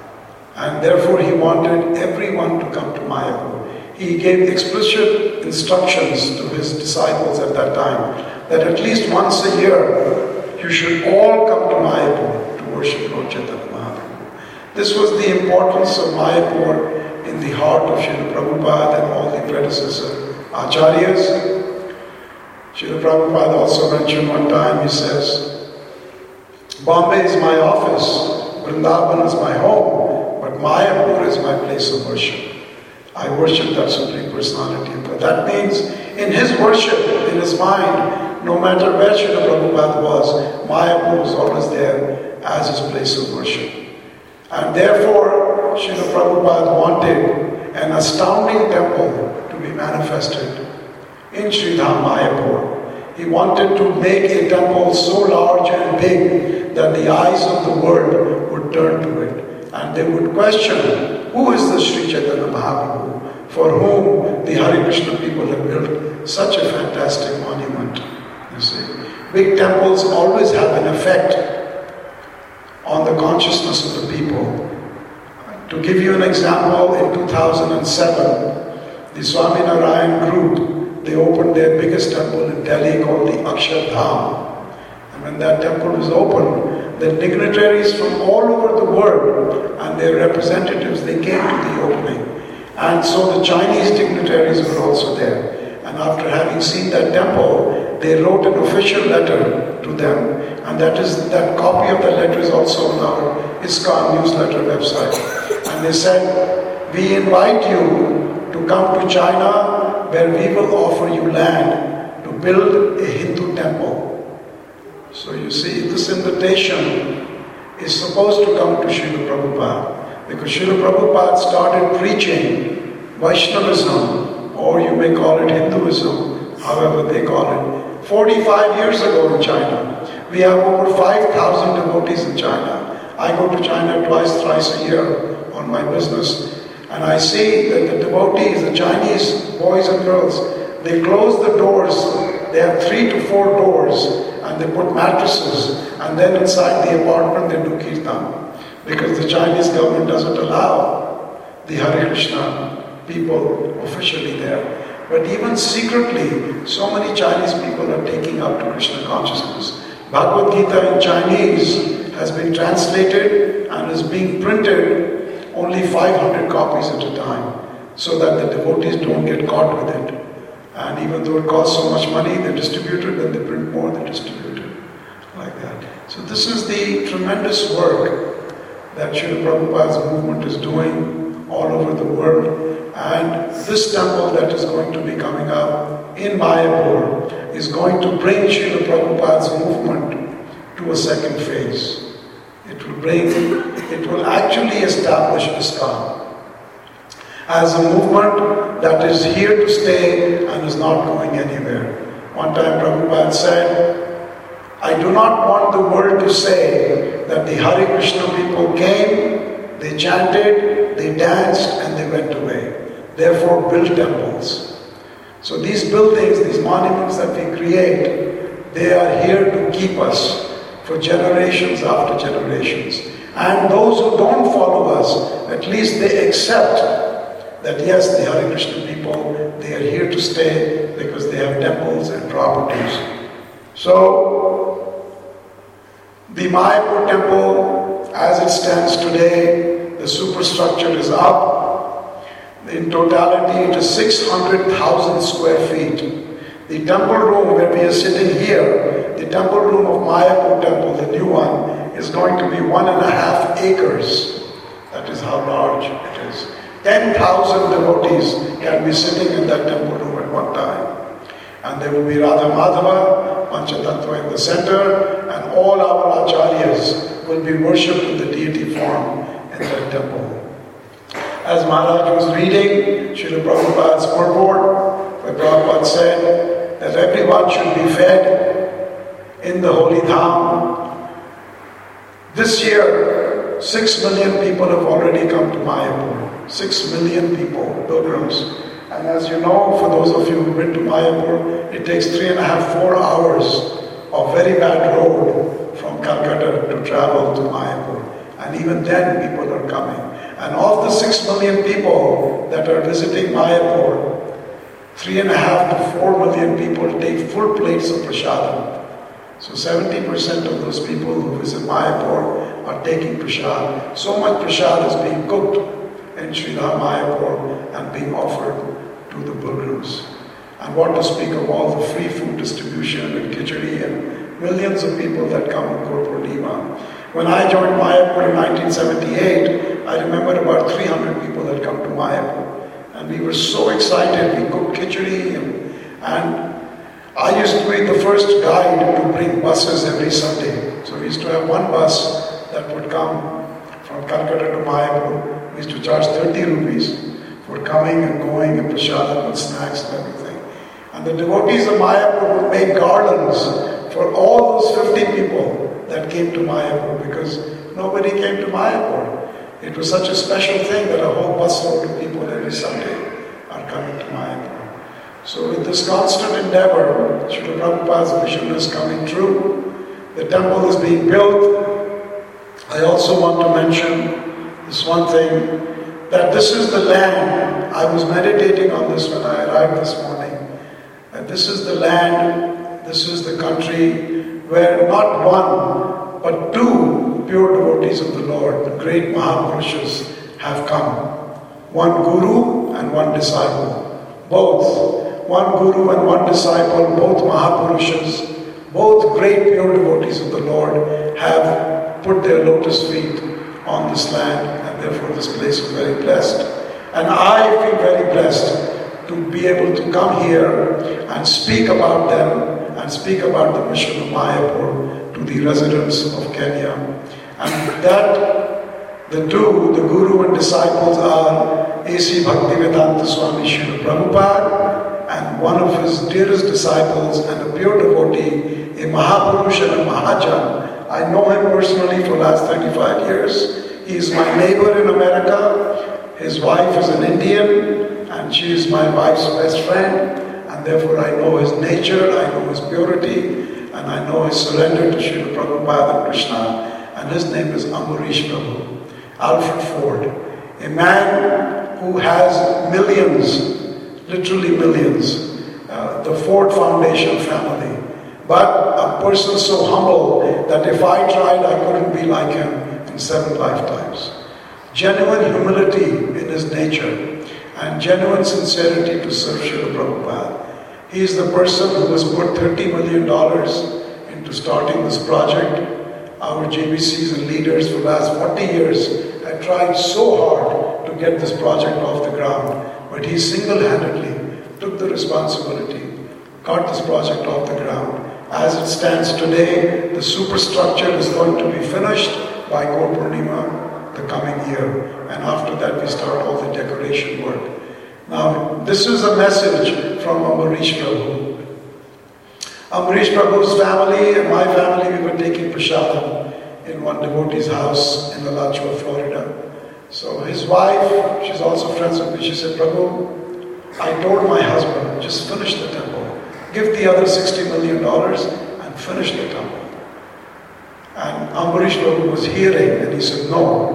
And therefore he wanted everyone to come to Mayapur. He gave explicit instructions to his disciples at that time that at least once a year you should all come to Mayapur to worship Lord Chaitanya Mahaprabhu. This was the importance of Mayapur in the heart of Srila Prabhupada and all the predecessor Acharyas. Srila Prabhupada also mentioned one time, he says, Bombay is my office, Vrindavan is my home, but Mayapur is my place of worship. I worship that Supreme Personality of God. That means in his worship, in his mind, no matter where Srila Prabhupada was, Mayapur was always there as his place of worship. And therefore, Srila Prabhupada wanted an astounding temple to be manifested in Sridham Mayapur. He wanted to make a temple so large and big that the eyes of the world would turn to it. And they would question, who is the Sri Chaitanya Mahaprabhu for whom the Hare Krishna people have built such a fantastic monument? You see, big temples always have an effect on the consciousness of the people. To give you an example, in 2007, the Swaminarayan group, they opened their biggest temple in Delhi called the Akshardham. And when that temple was opened, the dignitaries from all over the world and their representatives, they came to the opening. And so the Chinese dignitaries were also there. And after having seen that temple, they wrote an official letter to them. And that copy of the letter is also on our ISKCON newsletter website. And they said, we invite you to come to China where we will offer you land to build a Hindu temple. So you see, this invitation is supposed to come to Srila Prabhupada, because Srila Prabhupada started preaching Vaishnavism, or you may call it Hinduism, however they call it, 45 years ago in China. We have over 5,000 devotees in China. I go to China twice, thrice a year on my business, and I see that the devotees, the Chinese boys and girls, they close the doors. They have 3 to 4 doors, and they put mattresses, and then inside the apartment they do kirtan, because the Chinese government doesn't allow the Hare Krishna people officially there. But even secretly, so many Chinese people are taking up to Krishna consciousness. Bhagavad Gita in Chinese has been translated and is being printed only 500 copies at a time, so that the devotees don't get caught with it. And even though it costs so much money, they distribute it, and they print more, they distribute it. Like that. So this is the tremendous work that Srila Prabhupada's movement is doing all over the world. And this temple that is going to be coming up in Mayapur is going to bring Srila Prabhupada's movement to a second phase. It will actually establish ISKCON as a movement that is here to stay and is not going anywhere. One time Prabhupada said, I do not want the world to say that the Hare Krishna people came, they chanted, they danced, and they went away. Therefore build temples. So these buildings, these monuments that we create, they are here to keep us for generations after generations. And those who don't follow us, at least they accept that yes, the Hare Krishna people, they are here to stay because they have temples and properties. So, the Mayapur temple, as it stands today, the superstructure is up. In totality, it is 600,000 square feet. The temple room where we are sitting here, the temple room of Mayapur temple, the new one, is going to be 1.5 acres. That is how large it is. 10,000 devotees can be sitting in that temple room at one time. And there will be Radha Madhava, Panchatattva in the center, and all our acharyas will be worshipped in the deity form in that temple. As Maharaj was reading Srila Prabhupada's purport, where Prabhupada said that everyone should be fed in the holy dham. This year, 6 million people have already come to Mayapur. 6 million people, pilgrims. And as you know, for those of you who've been to Mayapur, it takes 3.5-4 hours of very bad road from Calcutta to travel to Mayapur. And even then, people are coming. And of the 6 million people that are visiting Mayapur, 3.5 to 4 million people take full plates of prasadam. So 70% of those people who visit Mayapur are taking prasad. So much prasad is being cooked in Srila Mayapur and being offered to the pilgrims. And what to speak of all the free food distribution and khichdi and millions of people that come on Gaur Purnima. When I joined Mayapur in 1978, I remember about 300 people that come to Mayapur. And we were so excited. We cooked khichdi and I used to be the first guide to bring buses every Sunday. So we used to have one bus that would come from Calcutta to Mayapur. We used to charge 30 rupees for coming and going and prasadam and snacks and everything. And the devotees of Mayapur would make garlands for all those 50 people that came to Mayapur because nobody came to Mayapur. It was such a special thing that a whole busload of people every Sunday are coming to Mayapur. So with this constant endeavor, Srila Prabhupada's vision is coming true. The temple is being built. I also want to mention this one thing, that this is the land. I was meditating on this when I arrived this morning. That this is the land, this is the country where not one, but two pure devotees of the Lord, the great Mahapurushas, have come. One guru and one disciple. Both. One guru and one disciple, both Mahapurushas, both great pure devotees of the Lord, have put their lotus feet on this land, and therefore this place is very blessed. And I feel very blessed to be able to come here and speak about them and speak about the mission of Mayapur to the residents of Kenya. And that the two, the guru and disciples, are A.C. Bhaktivedanta Swami Srila Prabhupada, and one of his dearest disciples and a pure devotee, a Mahapurusha and a Mahajan. I know him personally for the last 35 years. He is my neighbor in America. His wife is an Indian, and she is my wife's best friend. And therefore I know his nature, I know his purity, and I know his surrender to Srila Prabhupada and Krishna. And his name is Ambarish Prabhu, Alfred Ford. A man who has millions, literally millions, the Ford Foundation family. But a person so humble that if I tried, I couldn't be like him in 7 lifetimes. Genuine humility in his nature and genuine sincerity to serve Srila Prabhupada. He is the person who has put $30 million into starting this project. Our JBCs and leaders for the last 40 years have tried so hard to get this project off the ground. But he single-handedly took the responsibility, got this project off the ground. As it stands today, the superstructure is going to be finished by Gaur Purnima the coming year. And after that, we start all the decoration work. Now, this is a message from Ambarish Prabhu. Amrish Prabhu's family and my family, we were taking prasadam in one devotee's house in Alachua, Florida. So his wife, she's also friends with me, she said, Prabhu, I told my husband, just finish the temple. Give the other $60 million and finish the temple. And Amrish Prabhu was hearing and he said, no,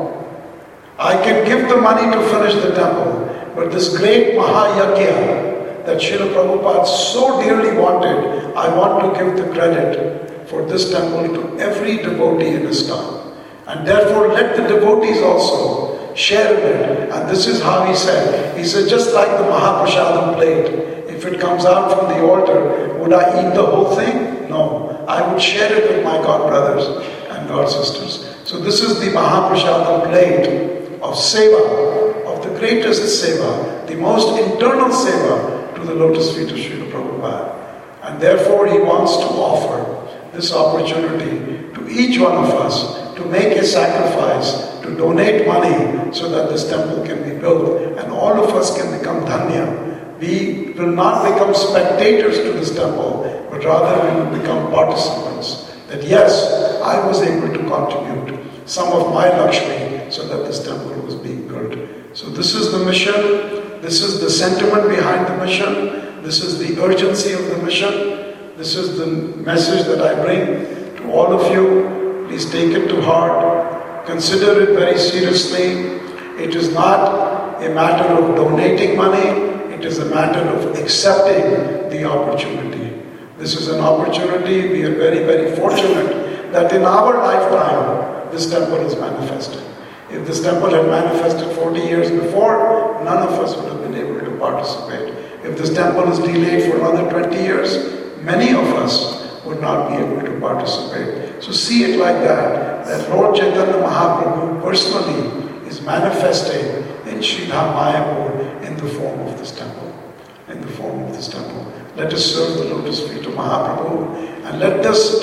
I can give the money to finish the temple, but this great Mahayagya that Srila Prabhupada so dearly wanted, I want to give the credit for this temple to every devotee in ISKCON. And therefore let the devotees also share in it. And this is how he said, just like the Mahaprasadam plate, if it comes out from the altar, would I eat the whole thing? No. I would share it with my God brothers and God sisters. So this is the Mahaprasadam plate of seva, of the greatest seva, the most internal seva to the lotus feet of Srila Prabhupada. And therefore he wants to offer this opportunity to each one of us to make a sacrifice, to donate money so that this temple can be built and all of us can become dhanya. We will not become spectators to this temple, but rather we will become participants. That yes, I was able to contribute some of my Lakshmi so that this temple was being built. So this is the mission, this is the sentiment behind the mission, this is the urgency of the mission, this is the message that I bring to all of you. Please take it to heart, consider it very seriously. It is not a matter of donating money, it is a matter of accepting the opportunity. This is an opportunity, we are very, very fortunate that in our lifetime, this temple is manifested. If this temple had manifested 40 years before, none of us would have been able to participate. If this temple is delayed for another 20 years, many of us would not be able to participate. So see it like that Lord Chaitanya Mahaprabhu personally is manifesting in Sridham Mayapur in the form of this temple. In the form of this temple. Let us serve the lotus feet of Mahaprabhu and let us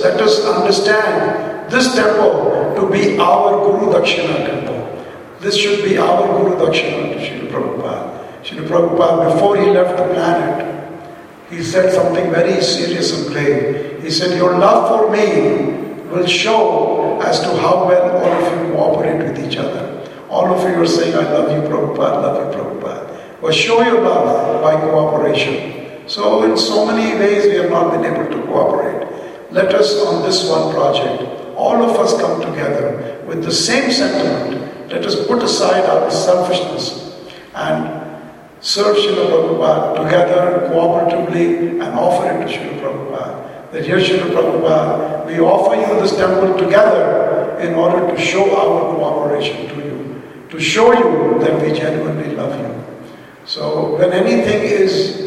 understand this temple to be our Guru Dakshina temple. This should be our Guru Dakshina to Srila Prabhupada. Srila Prabhupada, before he left the planet, he said something very serious and grave. He said, your love for me will show as to how well all of you cooperate with each other. All of you are saying, I love you Prabhupada, love you Prabhupada. But show your love by cooperation. So in so many ways we have not been able to cooperate. Let us on this one project, all of us come together with the same sentiment. Let us put aside our selfishness and serve Srila Prabhupada together, cooperatively, and offer it to Srila Prabhupada. That here Srila Prabhupada, we offer you this temple together in order to show our cooperation to you, to show you that we genuinely love you. So when anything is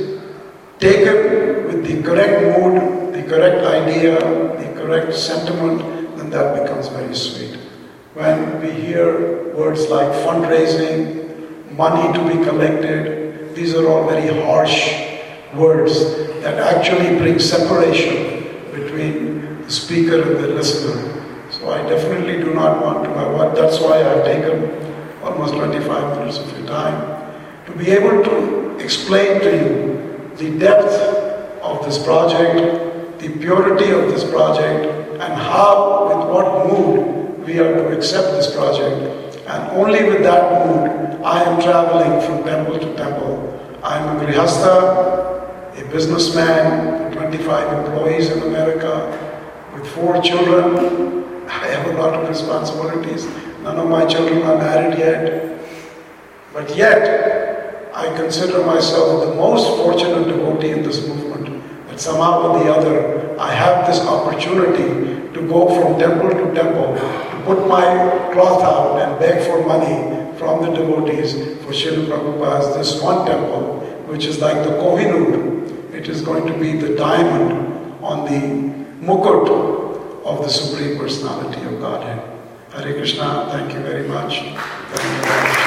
taken with the correct mood, the correct idea, the correct sentiment, then that becomes very sweet. When we hear words like fundraising, money to be collected, these are all very harsh words that actually bring separation between the speaker and the listener. So I definitely do not want to, that's why I've taken almost 25 minutes of your time to be able to explain to you the depth of this project, the purity of this project, and how, with what mood we are to accept this project. And only with that mood, I am traveling from temple to temple. I am a grihastha, a businessman, with 25 employees in America, with 4 children. I have a lot of responsibilities. None of my children are married yet. But yet, I consider myself the most fortunate devotee in this movement, that somehow or the other, I have this opportunity to go from temple to temple, to put my cloth out and beg for money from the devotees for Srila Prabhupada's this one temple, which is like the Kohinoor. It is going to be the diamond on the mukut of the Supreme Personality of Godhead. Hare Krishna, thank you very much. Thank you very much.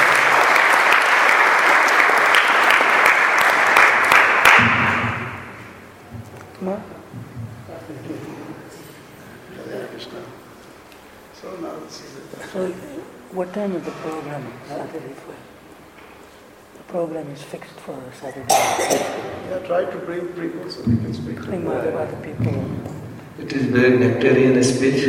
So now this is it.
So what time is the program? Saturday? program is fixed for Saturday.
Yeah, try to bring people so we can speak to
Bring
them.
other people.
It is very nectarian speech.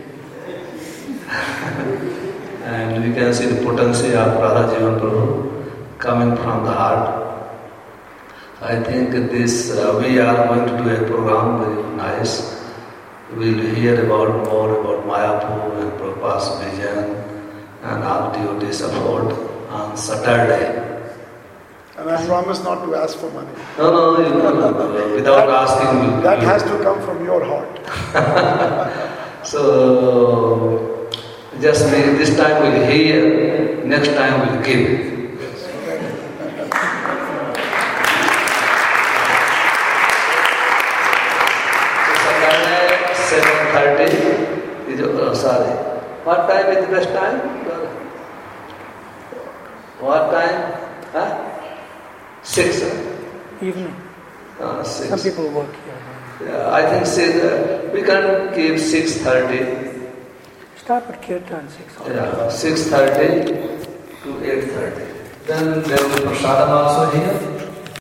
And we can see the potency of Radha Jivan Prabhu coming from the heart. I think this, we are going to do a program very nice. We will hear about more about Mayapur and Prabhupada's vision and all devotees' effort on Saturday.
And I promise not to ask for money.
No, you know, without asking.
That has to come from your heart.
So, just this time we'll hear, next time we'll give. So, Saturday, 7:30 is, sorry. What time is the best time? What time? Huh? 6.
Evening.
6.
Some people work here.
Yeah, I think we can give 6:30.
Start with Kirtan 6 o'clock.
Yeah, 6:30 to 8:30. Then there will be prasadam also here.